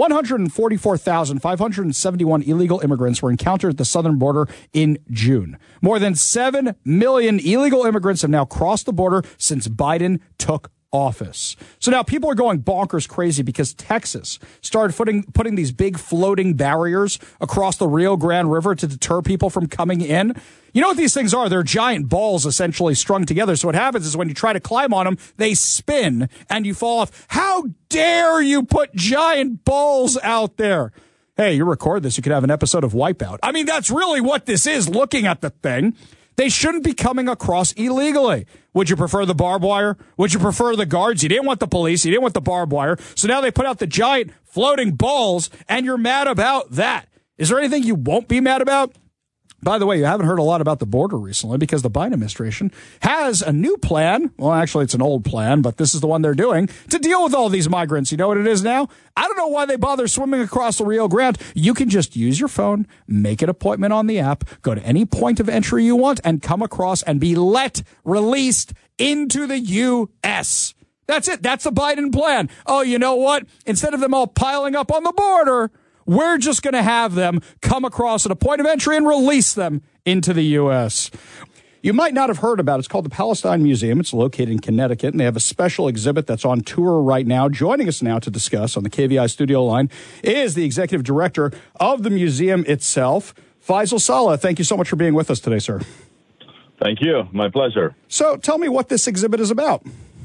144,571 illegal immigrants were encountered at the southern border in June. More than 7 million illegal immigrants have now crossed the border since Biden took office. So now people are going bonkers crazy because Texas started putting these big floating barriers across the Rio Grande River to deter people from coming in. You know what these things are? They're giant balls essentially strung together. So what happens is when you try to climb on them, they spin and you fall off. How dare you put giant balls out there? Hey, you record this, you could have an episode of Wipeout. I mean, that's really what this is, looking at the thing. They shouldn't be coming across illegally. Would you prefer the barbed wire? Would you prefer the guards? You didn't want the police. You didn't want the barbed wire. So now they put out the giant floating balls, and you're mad about that. Is there anything you won't be mad about? By the way, you haven't heard a lot about the border recently because the Biden administration has a new plan. Well, actually, it's an old plan, but this is the one they're doing to deal with all these migrants. You know what it is now? I don't know why they bother swimming across the Rio Grande. You can just use your phone, make an appointment on the app, go to any point of entry you want, and come across and be released into the U.S. That's it. That's the Biden plan. Oh, you know what? Instead of them all piling up on the border, we're just going to have them come across at a point of entry and release them into the U.S. You might not have heard about it. It's called the Palestine Museum. It's located in Connecticut, and they have a special exhibit that's on tour right now. Joining us now to discuss on the KVI studio line is the executive director of the museum itself, Faisal Saleh. Thank you so much for being with us today, sir. Thank you. My pleasure. So tell me what this exhibit is about.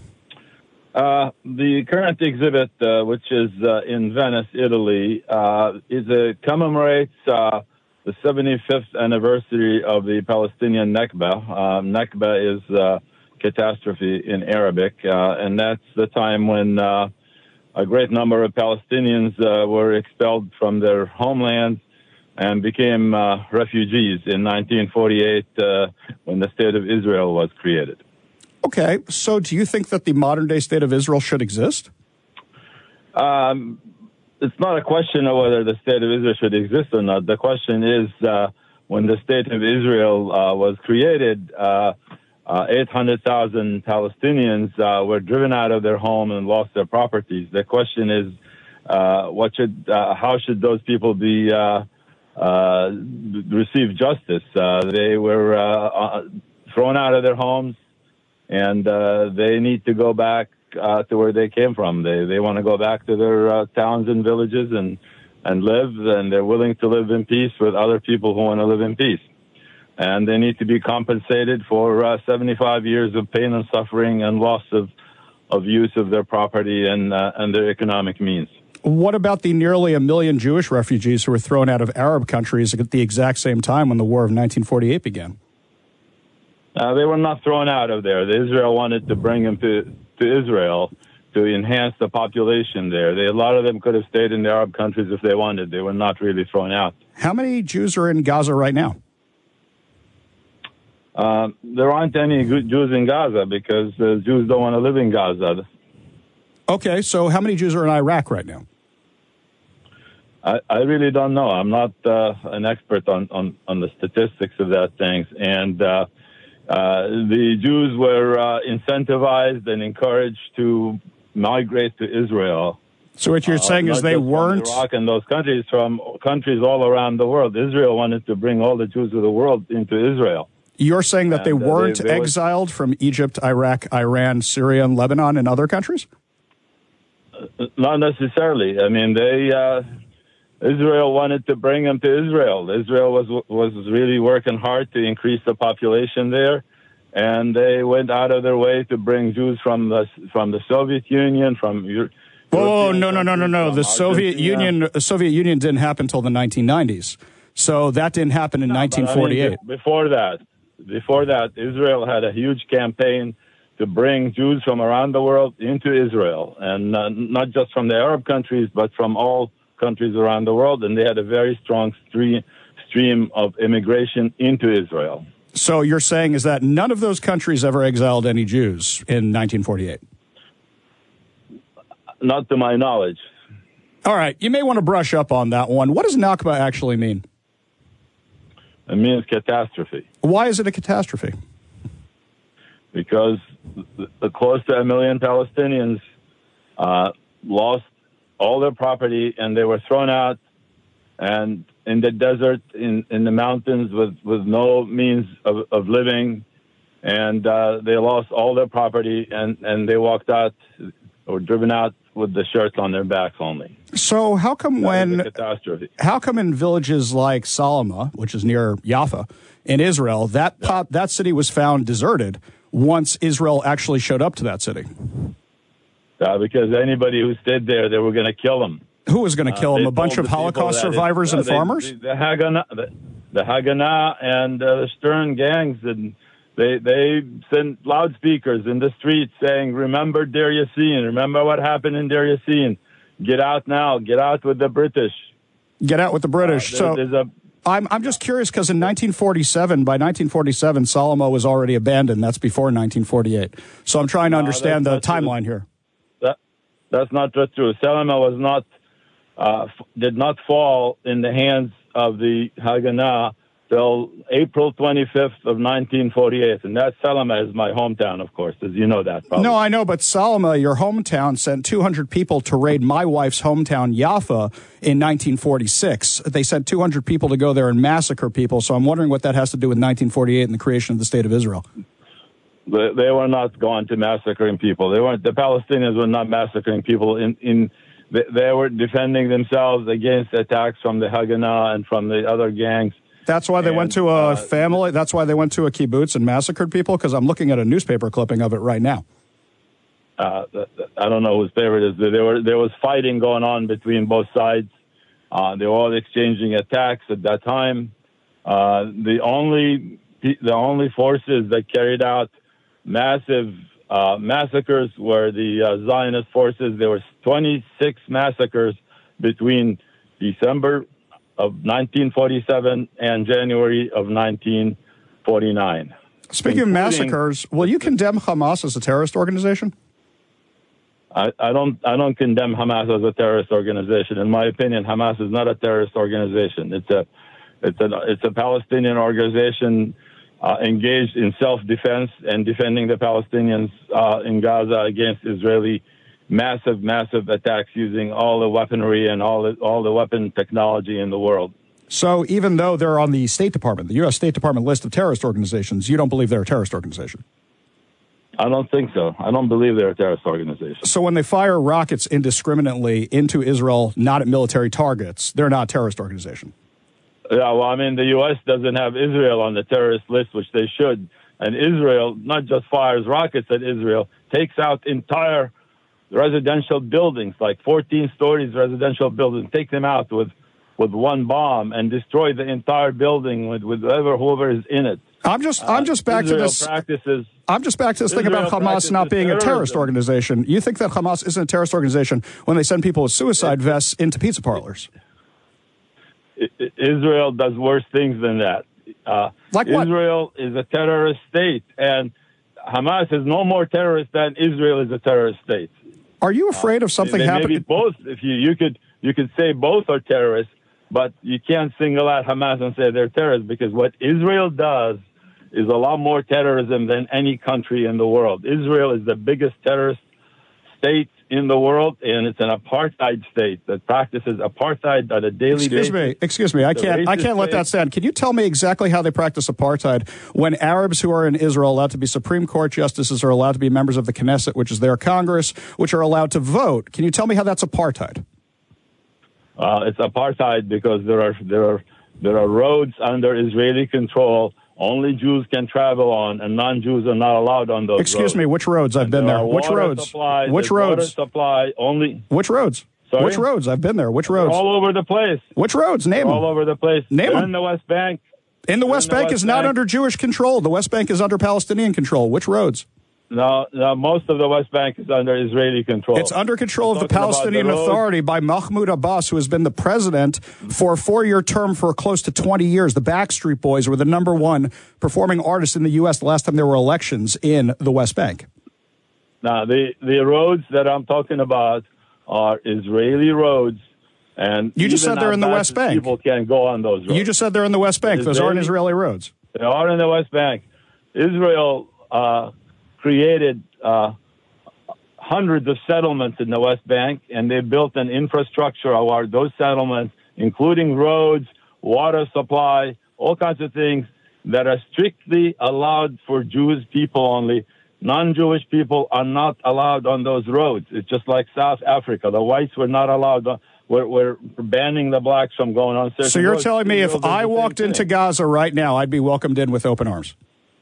The current exhibit, which is in Venice, Italy, commemorates the 75th anniversary of the Palestinian Nakba. Nakba is catastrophe in Arabic, and that's the time when a great number of Palestinians were expelled from their homelands and became refugees in 1948 when the State of Israel was created. Okay, so do you think that the modern-day State of Israel should exist? It's not a question of whether the State of Israel should exist or not. The question is, when the State of Israel was created, 800,000 Palestinians were driven out of their home and lost their properties. The question is, how should those people be receive justice? They were thrown out of their homes, and they need to go back to where they came from. They want to go back to their towns and villages and live, and they're willing to live in peace with other people who want to live in peace. And they need to be compensated for 75 years of pain and suffering and loss of use of their property and their economic means. What about the nearly 1 million Jewish refugees who were thrown out of Arab countries at the exact same time when the War of 1948 began? They were not thrown out of there. Israel wanted to bring them to Israel to enhance the population there. A lot of them could have stayed in the Arab countries if they wanted. They were not really thrown out. How many Jews are in Gaza right now? There aren't any Jews in Gaza because the Jews don't want to live in Gaza. Okay, so how many Jews are in Iraq right now? I really don't know. I'm not an expert on the statistics of that things. And the Jews were incentivized and encouraged to migrate to Israel. So what you're saying is they weren't... Iraq and those countries, from countries all around the world. Israel wanted to bring all the Jews of the world into Israel. You're saying that they weren't exiled from Egypt, Iraq, Iran, Syria, and Lebanon and other countries? Not necessarily. I mean, Israel wanted to bring them to Israel. Israel was really working hard to increase the population there, and they went out of their way to bring Jews from the Soviet Union, from Europe. Oh, no. The Soviet Union didn't happen until the 1990s. So that didn't happen in 1948. I mean, before that, Israel had a huge campaign to bring Jews from around the world into Israel, and not just from the Arab countries, but from all countries around the world. And they had a very strong stream of immigration into Israel. So you're saying is that none of those countries ever exiled any Jews in 1948? Not to my knowledge. All right. You may want to brush up on that one. What does Nakba actually mean? It means catastrophe. Why is it a catastrophe? Because close to 1 million Palestinians lost all their property, and they were thrown out and in the desert, in the mountains with no means of living, and they lost all their property, and they walked out or driven out with the shirts on their backs only. So how come how come in villages like Salama, which is near Jaffa in Israel, that city was found deserted once Israel actually showed up to that city? Because anybody who stayed there, they were going to kill them. Who was going to kill them? A bunch of Holocaust survivors and farmers? The Haganah and the Stern gangs, and they sent loudspeakers in the streets saying, "Remember Deir Yassin, remember what happened in Deir Yassin. Get out now, get out with the British." Get out with the British. I'm just curious because by 1947, Salama was already abandoned. That's before 1948. So I'm trying to understand the timeline here. That's not true. Salama was did not fall in the hands of the Haganah till April 25th of 1948. And that Salama is my hometown, of course, as you know that probably. No, I know, but Salama, your hometown, sent 200 people to raid my wife's hometown, Jaffa, in 1946. They sent 200 people to go there and massacre people, so I'm wondering what that has to do with 1948 and the creation of the State of Israel. They were not going to massacring people. The Palestinians were not massacring people. They were defending themselves against attacks from the Haganah and from the other gangs. That's why they went to a family. That's why they went to a kibbutz and massacred people. Because I'm looking at a newspaper clipping of it right now. I don't know whose paper it is. There was fighting going on between both sides. They were all exchanging attacks at that time. The only forces that carried out massive massacres were the Zionist forces. There were 26 massacres between December of 1947 and January of 1949. Speaking of massacres, will you condemn Hamas as a terrorist organization? I don't condemn Hamas as a terrorist organization. In my opinion, Hamas is not a terrorist organization. It's a Palestinian organization engaged in self-defense and defending the Palestinians in Gaza against Israeli massive attacks using all the weaponry and all the weapon technology in the world. So even though they're on the State Department, the U.S. State Department list of terrorist organizations, you don't believe they're a terrorist organization? I don't think so. I don't believe they're a terrorist organization. So when they fire rockets indiscriminately into Israel, not at military targets, they're not a terrorist organization? Yeah, well, I mean, the U.S. doesn't have Israel on the terrorist list, which they should. And Israel not just fires rockets at Israel, takes out entire residential buildings, like 14 stories residential buildings, take them out with one bomb and destroy the entire building with whoever is in it. I'm just back to this thing about Hamas not being a terrorist organization. You think that Hamas isn't a terrorist organization when they send people with suicide vests into pizza parlors? Israel does worse things than that. Like what? Israel is a terrorist state, and Hamas is no more terrorist than Israel is a terrorist state. Are you afraid of something happening? Maybe both. If you could say both are terrorists, but you can't single out Hamas and say they're terrorists, because what Israel does is a lot more terrorism than any country in the world. Israel is the biggest terrorist state in the world, and it's an apartheid state that practices apartheid on a daily basis. Excuse me, I can't let that stand. Can you tell me exactly how they practice apartheid when Arabs who are in Israel are allowed to be Supreme Court justices, are allowed to be members of the Knesset, which is their Congress, which are allowed to vote? Can you tell me how that's apartheid? It's apartheid because there are roads under Israeli control. Only Jews can travel on, and non-Jews are not allowed on those roads. Excuse me, which roads? I've been there. Which roads? Which roads? Water supply only. Which roads? Sorry? Which roads? I've been there. Which roads? All over the place. Which roads? Name them. All over the place. Name them. In the West Bank. In the West Bank is not under Jewish control. The West Bank is under Palestinian control. Which roads? No, most of the West Bank is under Israeli control. It's under control of the Palestinian Authority by Mahmoud Abbas, who has been the president for a 4-year term for close to 20 years. The Backstreet Boys were the #1 performing artists in the U.S. the last time there were elections in the West Bank. Now, the roads that I'm talking about are Israeli roads. And you just said they're in the West Bank. People can't go on those roads. You just said they're in the West Bank. Those aren't Israeli roads. They are in the West Bank. Israel created hundreds of settlements in the West Bank, and they built an infrastructure of those settlements, including roads, water supply, all kinds of things that are strictly allowed for Jewish people only. Non-Jewish people are not allowed on those roads. It's just like South Africa. The whites were not allowed. We're banning the blacks from going on certain roads. So you're telling me if I walked into Gaza right now, I'd be welcomed in with open arms?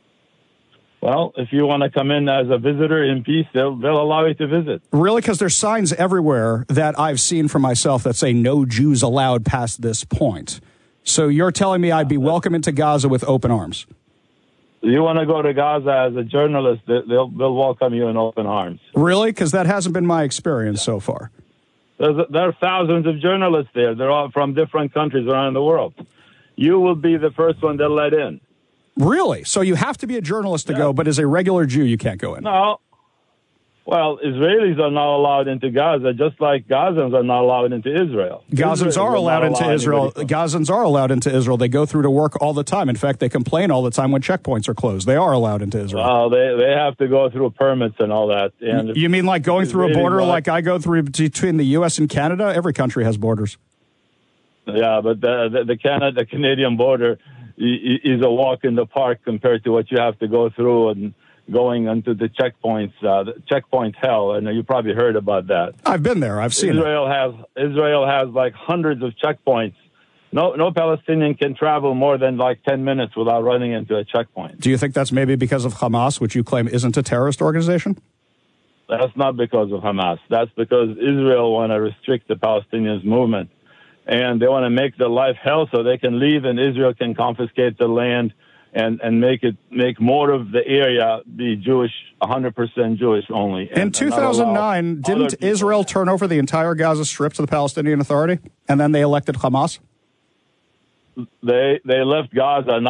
Well, if you want to come in as a visitor in peace, they'll allow you to visit. Really? Because there's signs everywhere that I've seen for myself that say no Jews allowed past this point. So you're telling me I'd be welcome into Gaza with open arms? You want to go to Gaza as a journalist, they'll welcome you in open arms. Really? Because that hasn't been my experience so far. There are thousands of journalists there. They're all from different countries around the world. You will be the first one they'll let in. Really? So you have to be a journalist to go, but as a regular Jew, you can't go in? No. Well, Israelis are not allowed into Gaza, just like Gazans are not allowed into Israel. Gazans are allowed into Israel. Gazans are allowed into Israel. They go through to work all the time. In fact, they complain all the time when checkpoints are closed. They are allowed into Israel. Well, they have to go through permits and all that. And you mean like going through a border like I go through between the U.S. and Canada? Every country has borders. Yeah, but the Canadian border is a walk in the park compared to what you have to go through and going into the checkpoints, the checkpoint hell. And you probably heard about that. I've been there. I've seen Israel has like hundreds of checkpoints. No Palestinian can travel more than like 10 minutes without running into a checkpoint. Do you think that's maybe because of Hamas, which you claim isn't a terrorist organization? That's not because of Hamas. That's because Israel want to restrict the Palestinians' movement. And they want to make their life hell so they can leave and Israel can confiscate the land and make more of the area be Jewish, 100% Jewish only. In 2009, didn't Israel turn over the entire Gaza Strip to the Palestinian Authority, and then they elected Hamas? They left Gaza,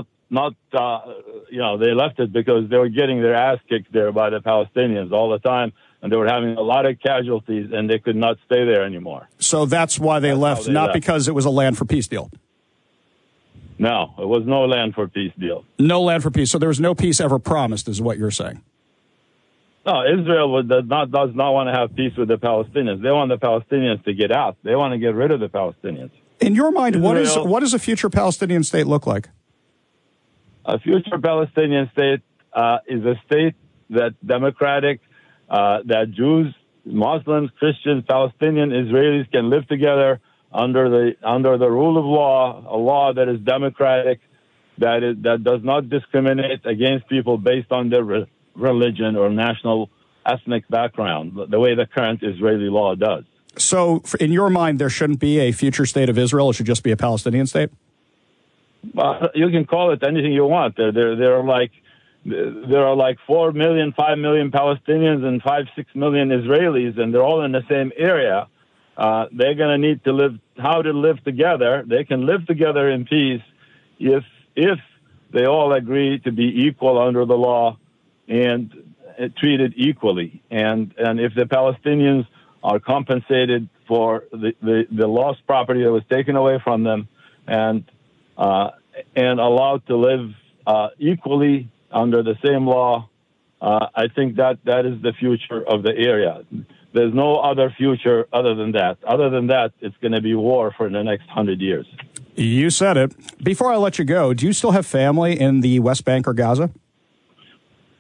they left it because they were getting their ass kicked there by the Palestinians all the time, and they were having a lot of casualties, and they could not stay there anymore. So that's why they left, not because it was a land for peace deal. No, it was no land for peace deal. No land for peace. So there was no peace ever promised, is what you're saying. No, Israel does not want to have peace with the Palestinians. They want the Palestinians to get out. They want to get rid of the Palestinians. In your mind, what does a future Palestinian state look like? A future Palestinian state is a state that's democratic, that Jews, Muslims, Christians, Palestinian, Israelis can live together under the rule of law, a law that is democratic, that does not discriminate against people based on their religion or national ethnic background, the way the current Israeli law does. So, in your mind, there shouldn't be a future state of Israel; it should just be a Palestinian state? You can call it anything you want. There are like 4 million, 5 million Palestinians and 5-6 million Israelis, and they're all in the same area. They're going to need to live together. They can live together in peace if they all agree to be equal under the law and treated equally. And if the Palestinians are compensated for the lost property that was taken away from them and allowed to live equally under the same law, I think that is the future of the area. There's no other future other than that. Other than that, it's going to be war for the next 100 years. You said it. Before I let you go, do you still have family in the West Bank or Gaza?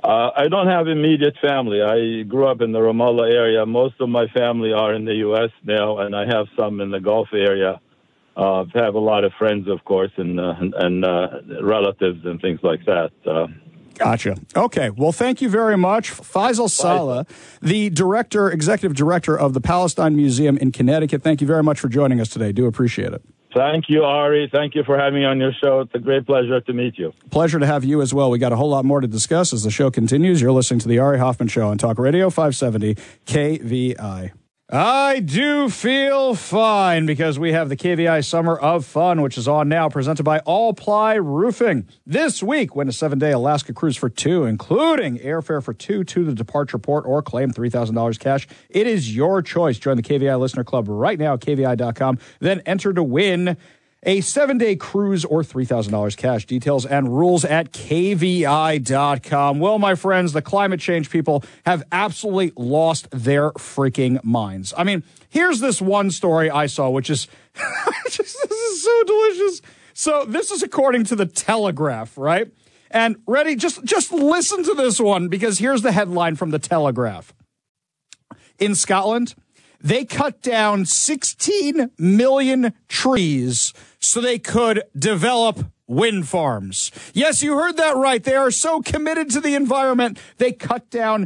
I don't have immediate family. I grew up in the Ramallah area. Most of my family are in the U.S. now, and I have some in the Gulf area. I have a lot of friends, of course, and relatives and things like that. Gotcha. Okay. Well, thank you very much. Faisal Saleh, the executive director of the Palestine Museum in Connecticut. Thank you very much for joining us today. Do appreciate it. Thank you, Ari. Thank you for having me on your show. It's a great pleasure to meet you. Pleasure to have you as well. We got a whole lot more to discuss as the show continues. You're listening to the Ari Hoffman Show on Talk Radio 570 KVI. I do feel fine because we have the KVI Summer of Fun, which is on now, presented by All Ply Roofing. This week, win a 7-day Alaska cruise for two, including airfare for two to the departure port, or claim $3,000 cash. It is your choice. Join the KVI Listener Club right now at KVI.com. Then enter to win a 7-day cruise or $3,000 cash. Details and rules at KVI.com. Well, my friends, the climate change people have absolutely lost their freaking minds. I mean, here's this one story I saw, which is, this is so delicious. So this is according to the Telegraph, right? And ready, just listen to this one, because here's the headline from the Telegraph. In Scotland, they cut down 16 million trees so they could develop wind farms. Yes, you heard that right. They are so committed to the environment, they cut down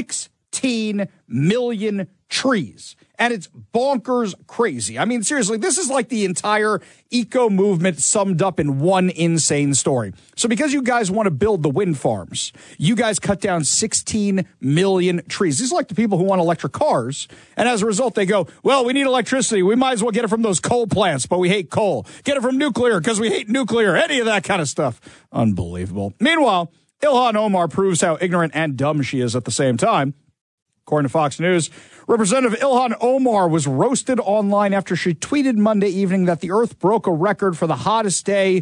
16 million trees. And it's bonkers crazy. I mean, seriously, this is like the entire eco movement summed up in one insane story. So because you guys want to build the wind farms, you guys cut down 16 million trees. These are like the people who want electric cars. And as a result, they go, well, we need electricity. We might as well get it from those coal plants, but we hate coal. Get it from nuclear because we hate nuclear. Any of that kind of stuff. Unbelievable. Meanwhile, Ilhan Omar proves how ignorant and dumb she is at the same time. According to Fox News, Representative Ilhan Omar was roasted online after she tweeted Monday evening that the Earth broke a record for the hottest day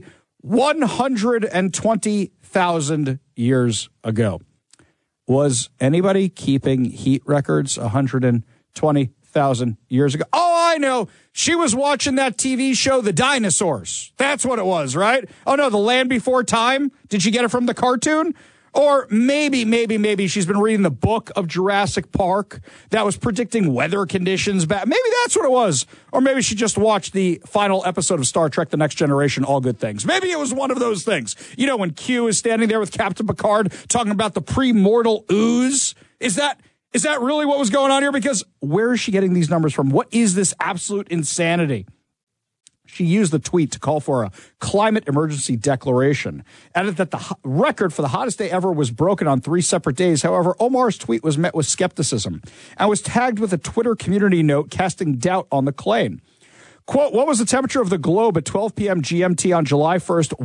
120,000 years ago. Was anybody keeping heat records 120,000 years ago? Oh, I know. She was watching that TV show, The Dinosaurs. That's what it was, right? Oh, no, The Land Before Time. Did she get it from the cartoon? Or maybe she's been reading the book of Jurassic Park that was predicting weather conditions back. Maybe that's what it was. Or maybe she just watched the final episode of Star Trek: The Next Generation, All Good Things. Maybe it was one of those things. You know, when Q is standing there with Captain Picard talking about the pre-mortal ooze. Is that really what was going on here? Because where is she getting these numbers from? What is this absolute insanity? She used the tweet to call for a climate emergency declaration, added that the record for the hottest day ever was broken on 3 separate days. However, Omar's tweet was met with skepticism and was tagged with a Twitter community note casting doubt on the claim. Quote, what was the temperature of the globe at 12 p.m. GMT on July 1st?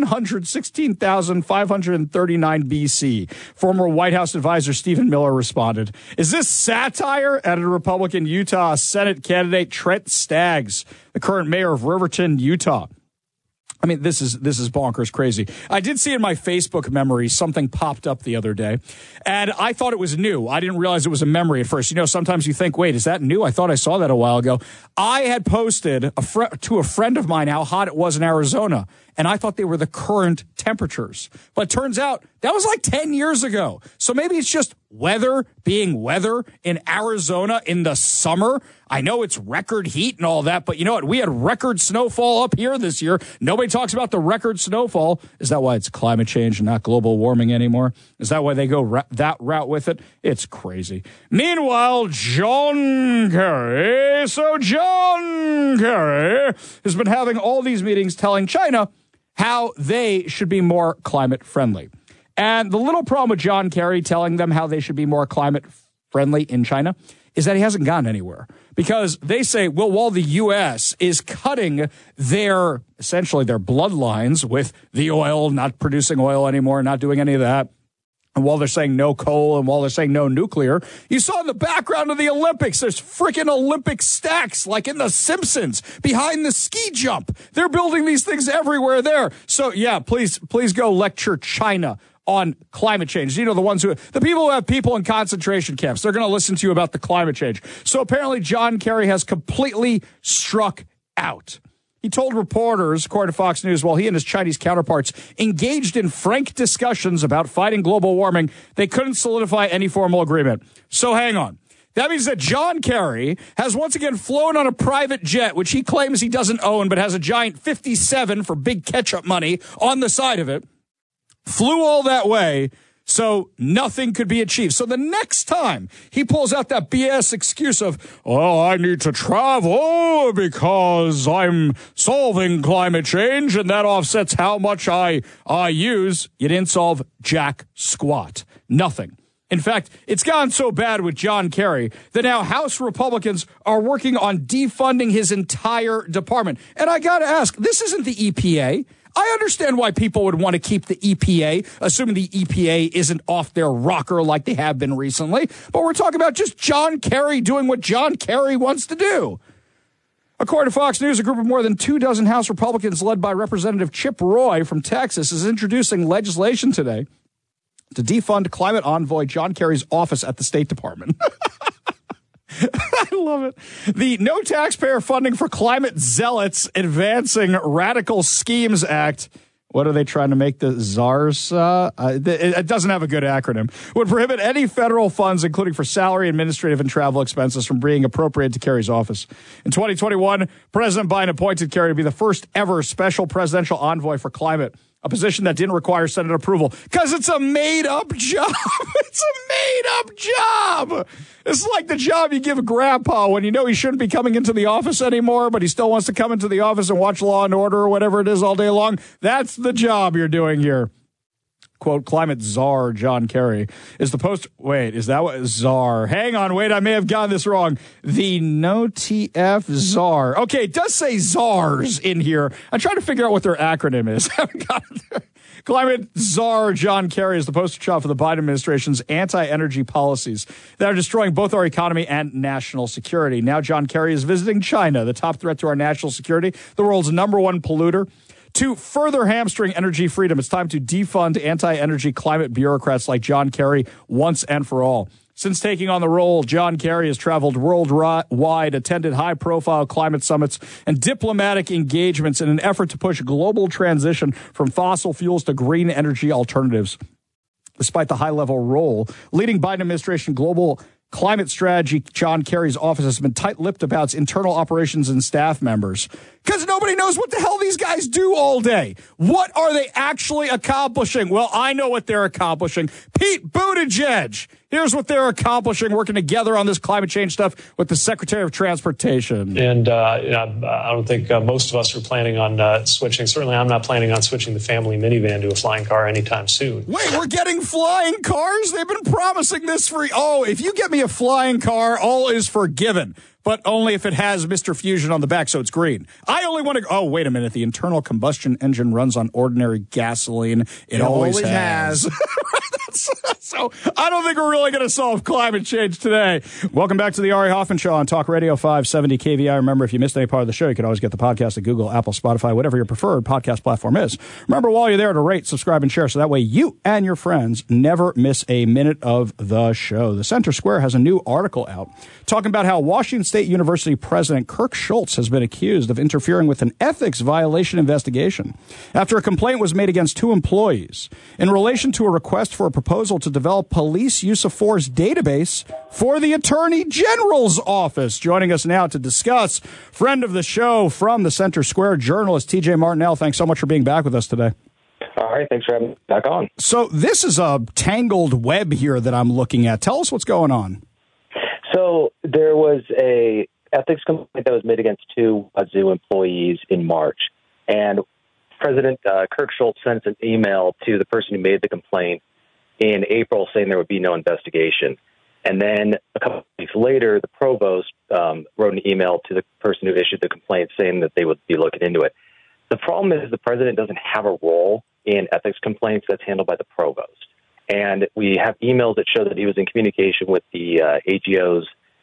116,539 BC. Former White House advisor Stephen Miller responded. Is this satire? Added Republican Utah Senate candidate Trent Staggs, the current mayor of Riverton, Utah. I mean, this is bonkers crazy. I did see in my Facebook memory something popped up the other day, and I thought it was new. I didn't realize it was a memory at first. You know, sometimes you think, wait, is that new? I thought I saw that a while ago. I had posted to a friend of mine how hot it was in Arizona, and I thought they were the current temperatures. But it turns out that was like 10 years ago. So maybe it's just weather being weather in Arizona in the summer. I know it's record heat and all that, but you know what? We had record snowfall up here this year. Nobody talks about the record snowfall. Is that why it's climate change and not global warming anymore? Is that why they go that route with it? It's crazy. Meanwhile, John Kerry. So John Kerry has been having all these meetings telling China how they should be more climate friendly. And the little problem with John Kerry telling them how they should be more climate friendly in China is that he hasn't gone anywhere, because they say, well, while the U.S. is cutting essentially their bloodlines with the oil, not producing oil anymore, not doing any of that, and while they're saying no coal and while they're saying no nuclear, you saw in the background of the Olympics, there's freaking Olympic stacks like in The Simpsons behind the ski jump. They're building these things everywhere there. So, yeah, please go lecture China on climate change. You know, the people who have people in concentration camps, they're going to listen to you about the climate change. So apparently John Kerry has completely struck out. He told reporters, according to Fox News, while he and his Chinese counterparts engaged in frank discussions about fighting global warming, they couldn't solidify any formal agreement. So hang on. That means that John Kerry has once again flown on a private jet, which he claims he doesn't own, but has a giant 57 for big ketchup money on the side of it, flew all that way, so nothing could be achieved. So the next time he pulls out that BS excuse of, oh, I need to travel because I'm solving climate change and that offsets how much I use, you didn't solve jack squat. Nothing. In fact, it's gone so bad with John Kerry that now House Republicans are working on defunding his entire department. And I got to ask, this isn't the EPA. I understand why people would want to keep the EPA, assuming the EPA isn't off their rocker like they have been recently. But we're talking about just John Kerry doing what John Kerry wants to do. According to Fox News, a group of more than 24 House Republicans led by Representative Chip Roy from Texas is introducing legislation today to defund climate envoy John Kerry's office at the State Department. I love it. The No Taxpayer Funding for Climate Zealots Advancing Radical Schemes Act. What are they trying to make the czars? It doesn't have a good acronym. Would prohibit any federal funds, including for salary, administrative, and travel expenses, from being appropriated to Kerry's office. In 2021, President Biden appointed Kerry to be the first ever special presidential envoy for climate, a position that didn't require Senate approval because it's a made-up job. It's a made-up job. It's like the job you give Grandpa when you know he shouldn't be coming into the office anymore, but he still wants to come into the office and watch Law and Order or whatever it is all day long. That's the job you're doing here. Quote, climate czar John Kerry is the post. Wait, is that what czar? Hang on, wait, I may have gotten this wrong. The No TF czar. Okay, it does say czars in here. I'm trying to figure out what their acronym is. I haven't got it there. Climate czar John Kerry is the poster child for the Biden administration's anti-energy policies that are destroying both our economy and national security. Now John Kerry is visiting China, the top threat to our national security, the world's #1 polluter. To further hamstring energy freedom, it's time to defund anti-energy climate bureaucrats like John Kerry once and for all. Since taking on the role, John Kerry has traveled worldwide, attended high-profile climate summits and diplomatic engagements in an effort to push global transition from fossil fuels to green energy alternatives. Despite the high-level role, leading Biden administration global climate strategy, John Kerry's office has been tight-lipped about its internal operations and staff members because nobody knows what the hell these guys do all day. What are they actually accomplishing? Well, I know what they're accomplishing. Pete Buttigieg. Here's what they're accomplishing, working together on this climate change stuff with the Secretary of Transportation. And I don't think most of us are planning on switching. Certainly, I'm not planning on switching the family minivan to a flying car anytime soon. Wait, we're getting flying cars? They've been promising this for... Oh, if you get me a flying car, all is forgiven. But only if it has Mr. Fusion on the back, so it's green. I only want to... Oh, wait a minute. The internal combustion engine runs on ordinary gasoline. It always has. So I don't think we're really going to solve climate change today. Welcome back to the Ari Hoffman Show on Talk Radio 570 KVI. Remember, if you missed any part of the show, you can always get the podcast at Google, Apple, Spotify, whatever your preferred podcast platform is. Remember, while you're there, to rate, subscribe, and share, so that way you and your friends never miss a minute of the show. The Center Square has a new article out talking about how Washington State University President Kirk Schultz has been accused of interfering with an ethics violation investigation after a complaint was made against 2 employees in relation to a request for a proposal to develop police use of force database for the Attorney General's office. Joining us now to discuss, friend of the show from the Center Square, journalist TJ Martinell. Thanks so much for being back with us today. All right, thanks for having me back on. So this is a tangled web here that I'm looking at. Tell us what's going on. So there was a ethics complaint that was made against 2 Wazoo employees in March, and President Kirk Schultz sent an email to the person who made the complaint in April saying there would be no investigation. And then a couple of weeks later, the provost wrote an email to the person who issued the complaint saying that they would be looking into it. The problem is the president doesn't have a role in ethics complaints. That's handled by the provost. And we have emails that show that he was in communication with the AGO's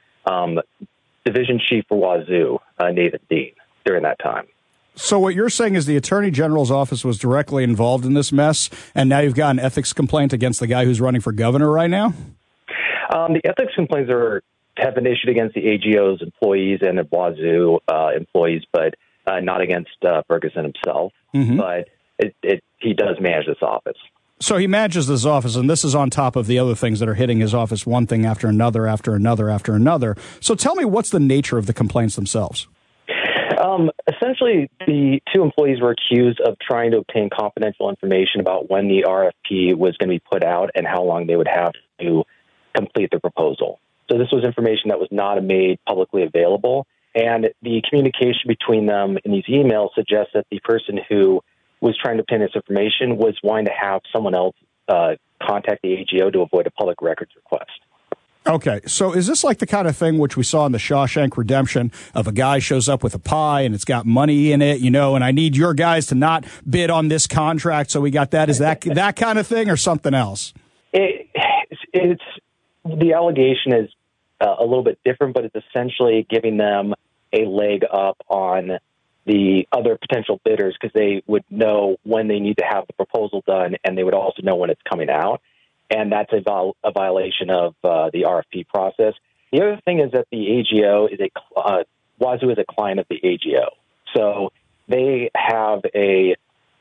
division chief for Wazoo, Nathan Dean, during that time. So what you're saying is the Attorney General's office was directly involved in this mess, and now you've got an ethics complaint against the guy who's running for governor right now? The ethics complaints have been issued against the AGO's employees and the Wazoo employees, but not against Ferguson himself, but he does manage this office. So he manages this office, and this is on top of the other things that are hitting his office, one thing after another, after another, after another. So tell me, what's the nature of the complaints themselves? Essentially, the two employees were accused of trying to obtain confidential information about when the RFP was going to be put out and how long they would have to complete the proposal. So this was information that was not made publicly available, and the communication between them in these emails suggests that the person who was trying to obtain this information was wanting to have someone else contact the AGO to avoid a public records request. Okay, so is this like the kind of thing which we saw in the Shawshank Redemption of a guy shows up with a pie and it's got money in it, and I need your guys to not bid on this contract, so we got that? Is that that kind of thing or something else? It's the allegation is a little bit different, but it's essentially giving them a leg up on the other potential bidders because they would know when they need to have the proposal done, and they would also know when it's coming out. And that's a violation of the RFP process. The other thing is that the AGO is Wazoo is a client of the AGO, so they have a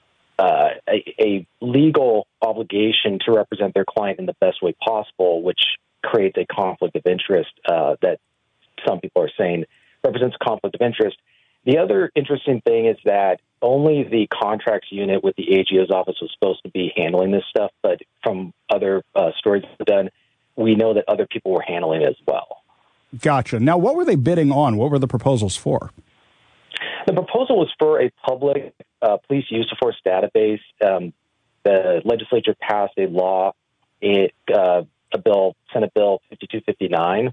legal obligation to represent their client in the best way possible, which creates a conflict of interest that some people are saying represents a conflict of interest. The other interesting thing is that only the contracts unit with the AGO's office was supposed to be handling this stuff, but from other stories we've done, we know that other people were handling it as well. Gotcha. Now, what were they bidding on? What were the proposals for? The proposal was for a public police use of force database. The legislature passed a law, Senate Bill 5259,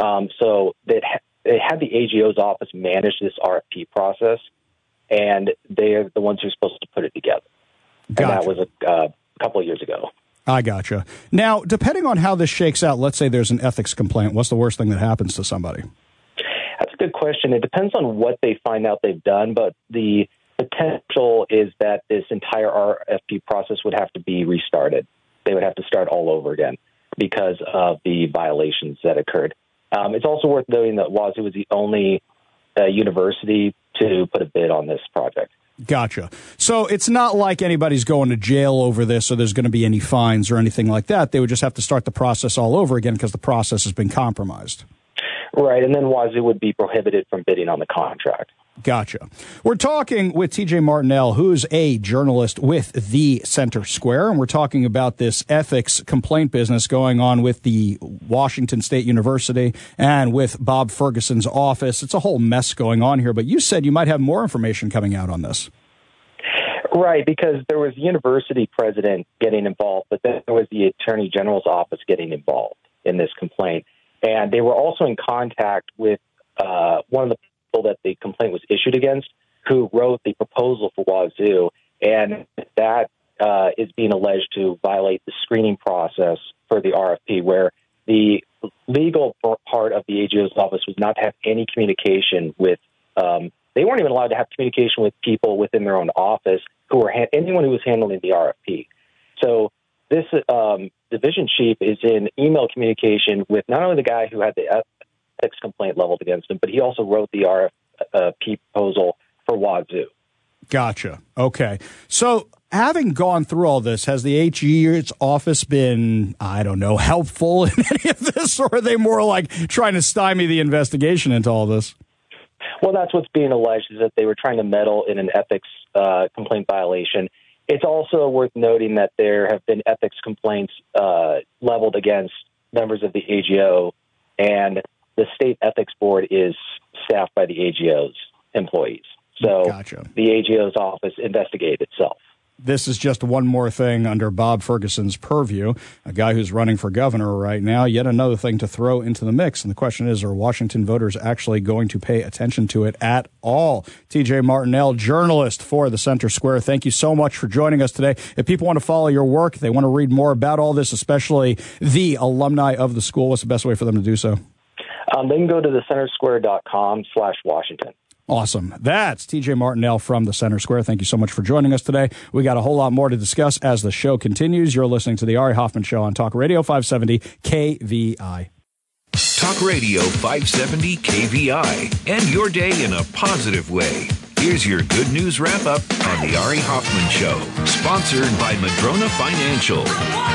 so that they had the AGO's office manage this RFP process, and they're the ones who are supposed to put it together. Gotcha. And that was a couple of years ago. I gotcha. Now, depending on how this shakes out, let's say there's an ethics complaint. What's the worst thing that happens to somebody? That's a good question. It depends on what they find out they've done, but the potential is that this entire RFP process would have to be restarted. They would have to start all over again because of the violations that occurred. It's also worth noting that Wazoo was the only university to put a bid on this project. Gotcha. So it's not like anybody's going to jail over this or there's going to be any fines or anything like that. They would just have to start the process all over again because the process has been compromised. Right, and then Wazoo would be prohibited from bidding on the contract. Gotcha. We're talking with TJ Martinell, who's a journalist with the Center Square, and we're talking about this ethics complaint business going on with the Washington State University and with Bob Ferguson's office. It's a whole mess going on here, but you said you might have more information coming out on this. Right, because there was the university president getting involved, but then there was the Attorney General's office getting involved in this complaint. And they were also in contact with one of the people that the complaint was issued against, who wrote the proposal for Wazoo, and that is being alleged to violate the screening process for the RFP, where the legal part of the AGO's office was not to have any communication with they weren't even allowed to have communication with people within their own office who were anyone who was handling the RFP. So this division chief is in email communication with not only the guy who had the ethics complaint leveled against him, but he also wrote the RFP proposal for Wazoo. Gotcha. Okay. So having gone through all this, has the AG's office been, helpful in any of this, or are they more like trying to stymie the investigation into all this? Well, that's what's being alleged, is that they were trying to meddle in an ethics complaint violation. It's also worth noting that there have been ethics complaints leveled against members of the AGO, and the state ethics board is staffed by the AGO's employees. So Gotcha. The AGO's office investigated itself. This is just one more thing under Bob Ferguson's purview, a guy who's running for governor right now, yet another thing to throw into the mix. And the question is, are Washington voters actually going to pay attention to it at all? TJ Martinell, journalist for the Center Square, thank you so much for joining us today. If people want to follow your work, they want to read more about all this, especially the alumni of the school, what's the best way for them to do so? They can go to thecentersquare.com/Washington. Awesome. That's TJ Martinell from the Center Square. Thank you so much for joining us today. We got a whole lot more to discuss as the show continues. You're listening to the Ari Hoffman Show on Talk Radio 570 KVI. Talk Radio 570 KVI. End your day in a positive way. Here's your good news wrap-up on the Ari Hoffman Show, sponsored by Madrona Financial.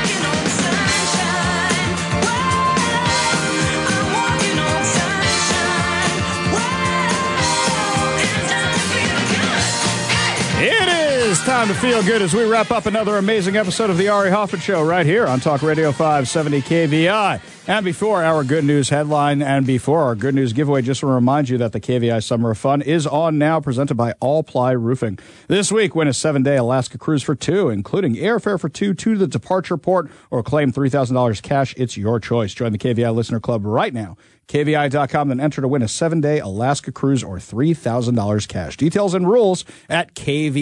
It is time to feel good as we wrap up another amazing episode of the Ari Hoffman Show right here on Talk Radio 570 KVI. And before our good news headline and before our good news giveaway, just to remind you that the KVI Summer of Fun is on now, presented by All Ply Roofing. This week, win a 7-day Alaska cruise for two, including airfare for two to the departure port, or claim $3,000 cash. It's your choice. Join the KVI Listener Club right now. KVI.com, then enter to win a 7-day Alaska cruise or $3,000 cash. Details and rules at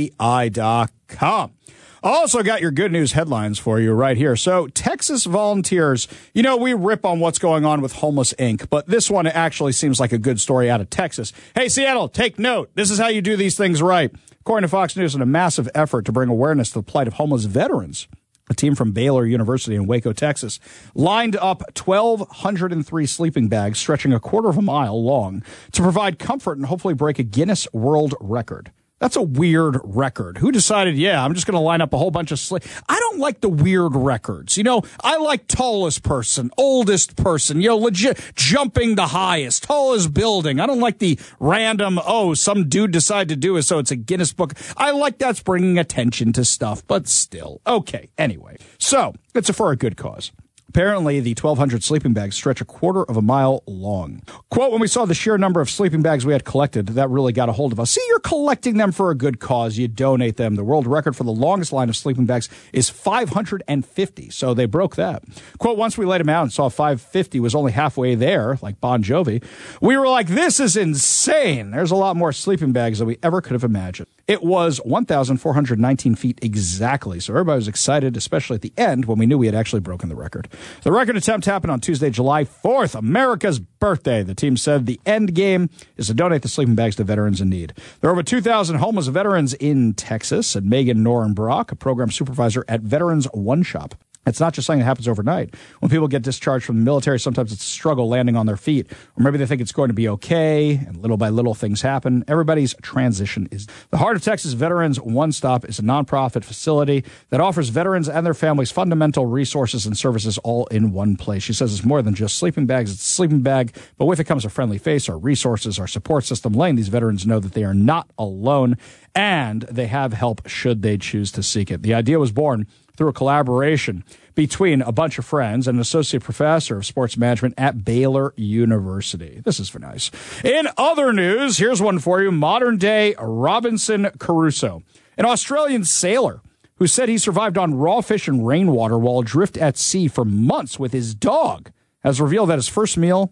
KVI.com. Also got your good news headlines for you right here. So Texas volunteers, you know, we rip on what's going on with Homeless Inc., but this one actually seems like a good story out of Texas. Hey, Seattle, take note. This is how you do these things right. According to Fox News, in a massive effort to bring awareness to the plight of homeless veterans, a team from Baylor University in Waco, Texas, lined up 1,203 sleeping bags stretching a quarter of a mile long to provide comfort and hopefully break a Guinness World Record. That's a weird record. Who decided, I'm just going to line up a whole bunch of I don't like the weird records. You know, I like tallest person, oldest person, legit jumping the highest, tallest building. I don't like the random, some dude decided to do it, so it's a Guinness book. I like that's bringing attention to stuff, but still. Okay, anyway. So, it's for a good cause. Apparently, the 1,200 sleeping bags stretch a quarter of a mile long. Quote, when we saw the sheer number of sleeping bags we had collected, that really got a hold of us. See, you're collecting them for a good cause. You donate them. The world record for the longest line of sleeping bags is 550, so they broke that. Quote, once we laid them out and saw 550 was only halfway there, like Bon Jovi, we were like, this is insane. There's a lot more sleeping bags than we ever could have imagined. It was 1,419 feet exactly, so everybody was excited, especially at the end when we knew we had actually broken the record. The record attempt happened on Tuesday, July 4th, America's birthday. The team said the end game is to donate the sleeping bags to veterans in need. There are over 2,000 homeless veterans in Texas, and Megan Norenbrock, a program supervisor at Veterans One Shop. It's not just something that happens overnight. When people get discharged from the military, sometimes it's a struggle landing on their feet. Or maybe they think it's going to be okay, and little by little things happen. Everybody's transition is. The Heart of Texas Veterans One Stop is a nonprofit facility that offers veterans and their families fundamental resources and services all in one place. She says it's more than just sleeping bags. It's a sleeping bag, but with it comes a friendly face, our resources, our support system, letting these veterans know that they are not alone and they have help should they choose to seek it. The idea was born through a collaboration between a bunch of friends and an associate professor of sports management at Baylor University. This is for nice. In other news, here's one for you. Modern-day Robinson Crusoe, an Australian sailor who said he survived on raw fish and rainwater while adrift at sea for months with his dog, has revealed that his first meal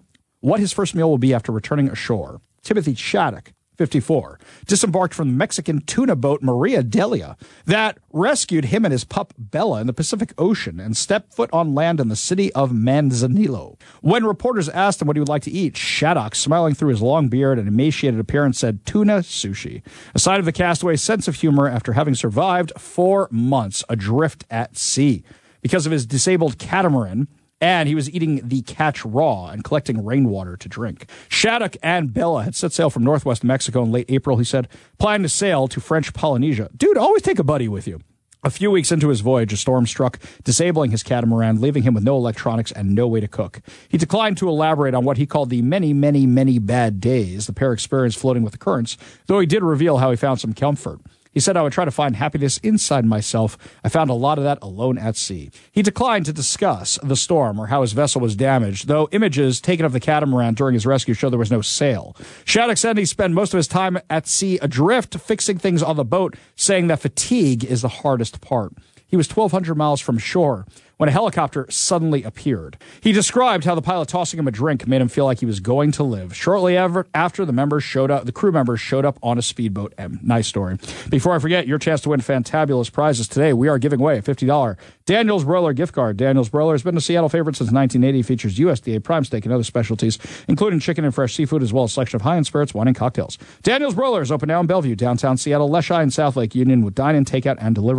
will be after returning ashore. Timothy Shattuck, 54, disembarked from the Mexican tuna boat Maria Delia that rescued him and his pup Bella in the Pacific Ocean and stepped foot on land in the city of Manzanillo. When reporters asked him what he would like to eat, Shattuck, smiling through his long beard and emaciated appearance, said tuna sushi, a sign of the castaway's sense of humor after having survived 4 months adrift at sea. Because of his disabled catamaran, and he was eating the catch raw and collecting rainwater to drink. Shattuck and Bella had set sail from northwest Mexico in late April, he said, planning to sail to French Polynesia. Dude, always take a buddy with you. A few weeks into his voyage, a storm struck, disabling his catamaran, leaving him with no electronics and no way to cook. He declined to elaborate on what he called the many, many, many bad days the pair experienced floating with the currents, though he did reveal how he found some comfort. He said, I would try to find happiness inside myself. I found a lot of that alone at sea. He declined to discuss the storm or how his vessel was damaged, though images taken of the catamaran during his rescue show there was no sail. Shattuck said he spent most of his time at sea adrift, fixing things on the boat, saying that fatigue is the hardest part. He was 1,200 miles from shore when a helicopter suddenly appeared. He described how the pilot tossing him a drink made him feel like he was going to live. Shortly after, the crew members showed up on a speedboat. Nice story. Before I forget, your chance to win fantabulous prizes today. We are giving away a $50 Daniel's Broiler gift card. Daniel's Broiler has been a Seattle favorite since 1980. Features USDA prime steak and other specialties, including chicken and fresh seafood, as well as a selection of high-end spirits, wine, and cocktails. Daniel's Broiler is open now in Bellevue, downtown Seattle, Leschi, and South Lake Union with dine-in, takeout, and delivery.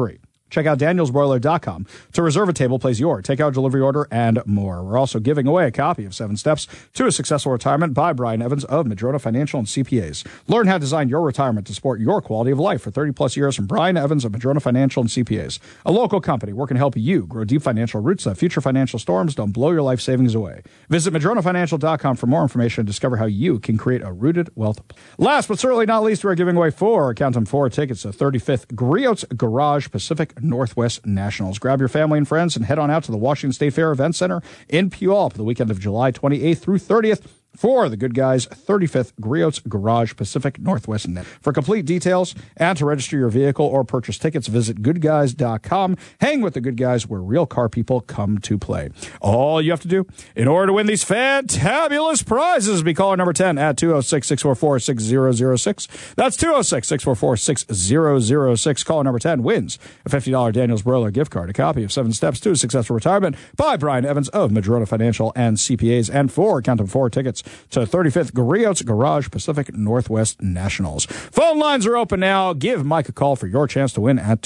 Check out danielsbroiler.com to reserve a table, place your takeout delivery order, and more. We're also giving away a copy of 7 Steps to a Successful Retirement by Brian Evans of Madrona Financial and CPAs. Learn how to design your retirement to support your quality of life for 30-plus years from Brian Evans of Madrona Financial and CPAs, a local company working to help you grow deep financial roots so that future financial storms don't blow your life savings away. Visit madronafinancial.com for more information and discover how you can create a rooted wealth. Last but certainly not least, we're giving away 4 tickets to 35th Griots Garage Pacific Northwest Nationals. Grab your family and friends and head on out to the Washington State Fair Event Center in Puyallup the weekend of July 28th through 30th for the Good Guys 35th Griots Garage Pacific Northwest Net. For complete details and to register your vehicle or purchase tickets, visit goodguys.com. Hang with the Good Guys, where real car people come to play. All you have to do in order to win these fantabulous prizes, be caller number 10 at 206-644-6006. That's 206-644-6006. Caller number 10 wins a $50 Daniels Broiler gift card, a copy of 7 Steps to a Successful Retirement by Brian Evans of Madrona Financial and CPAs, and 4 tickets to 35th Griots Garage Pacific Northwest Nationals. Phone lines are open now. Give Mike a call for your chance to win at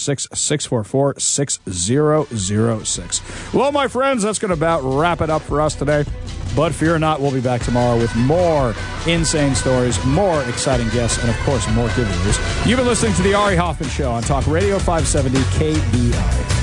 206-644-6006. Well, my friends, that's going to about wrap it up for us today. But fear not, we'll be back tomorrow with more insane stories, more exciting guests, and, of course, more giveaways. You've been listening to The Ari Hoffman Show on Talk Radio 570 KVI.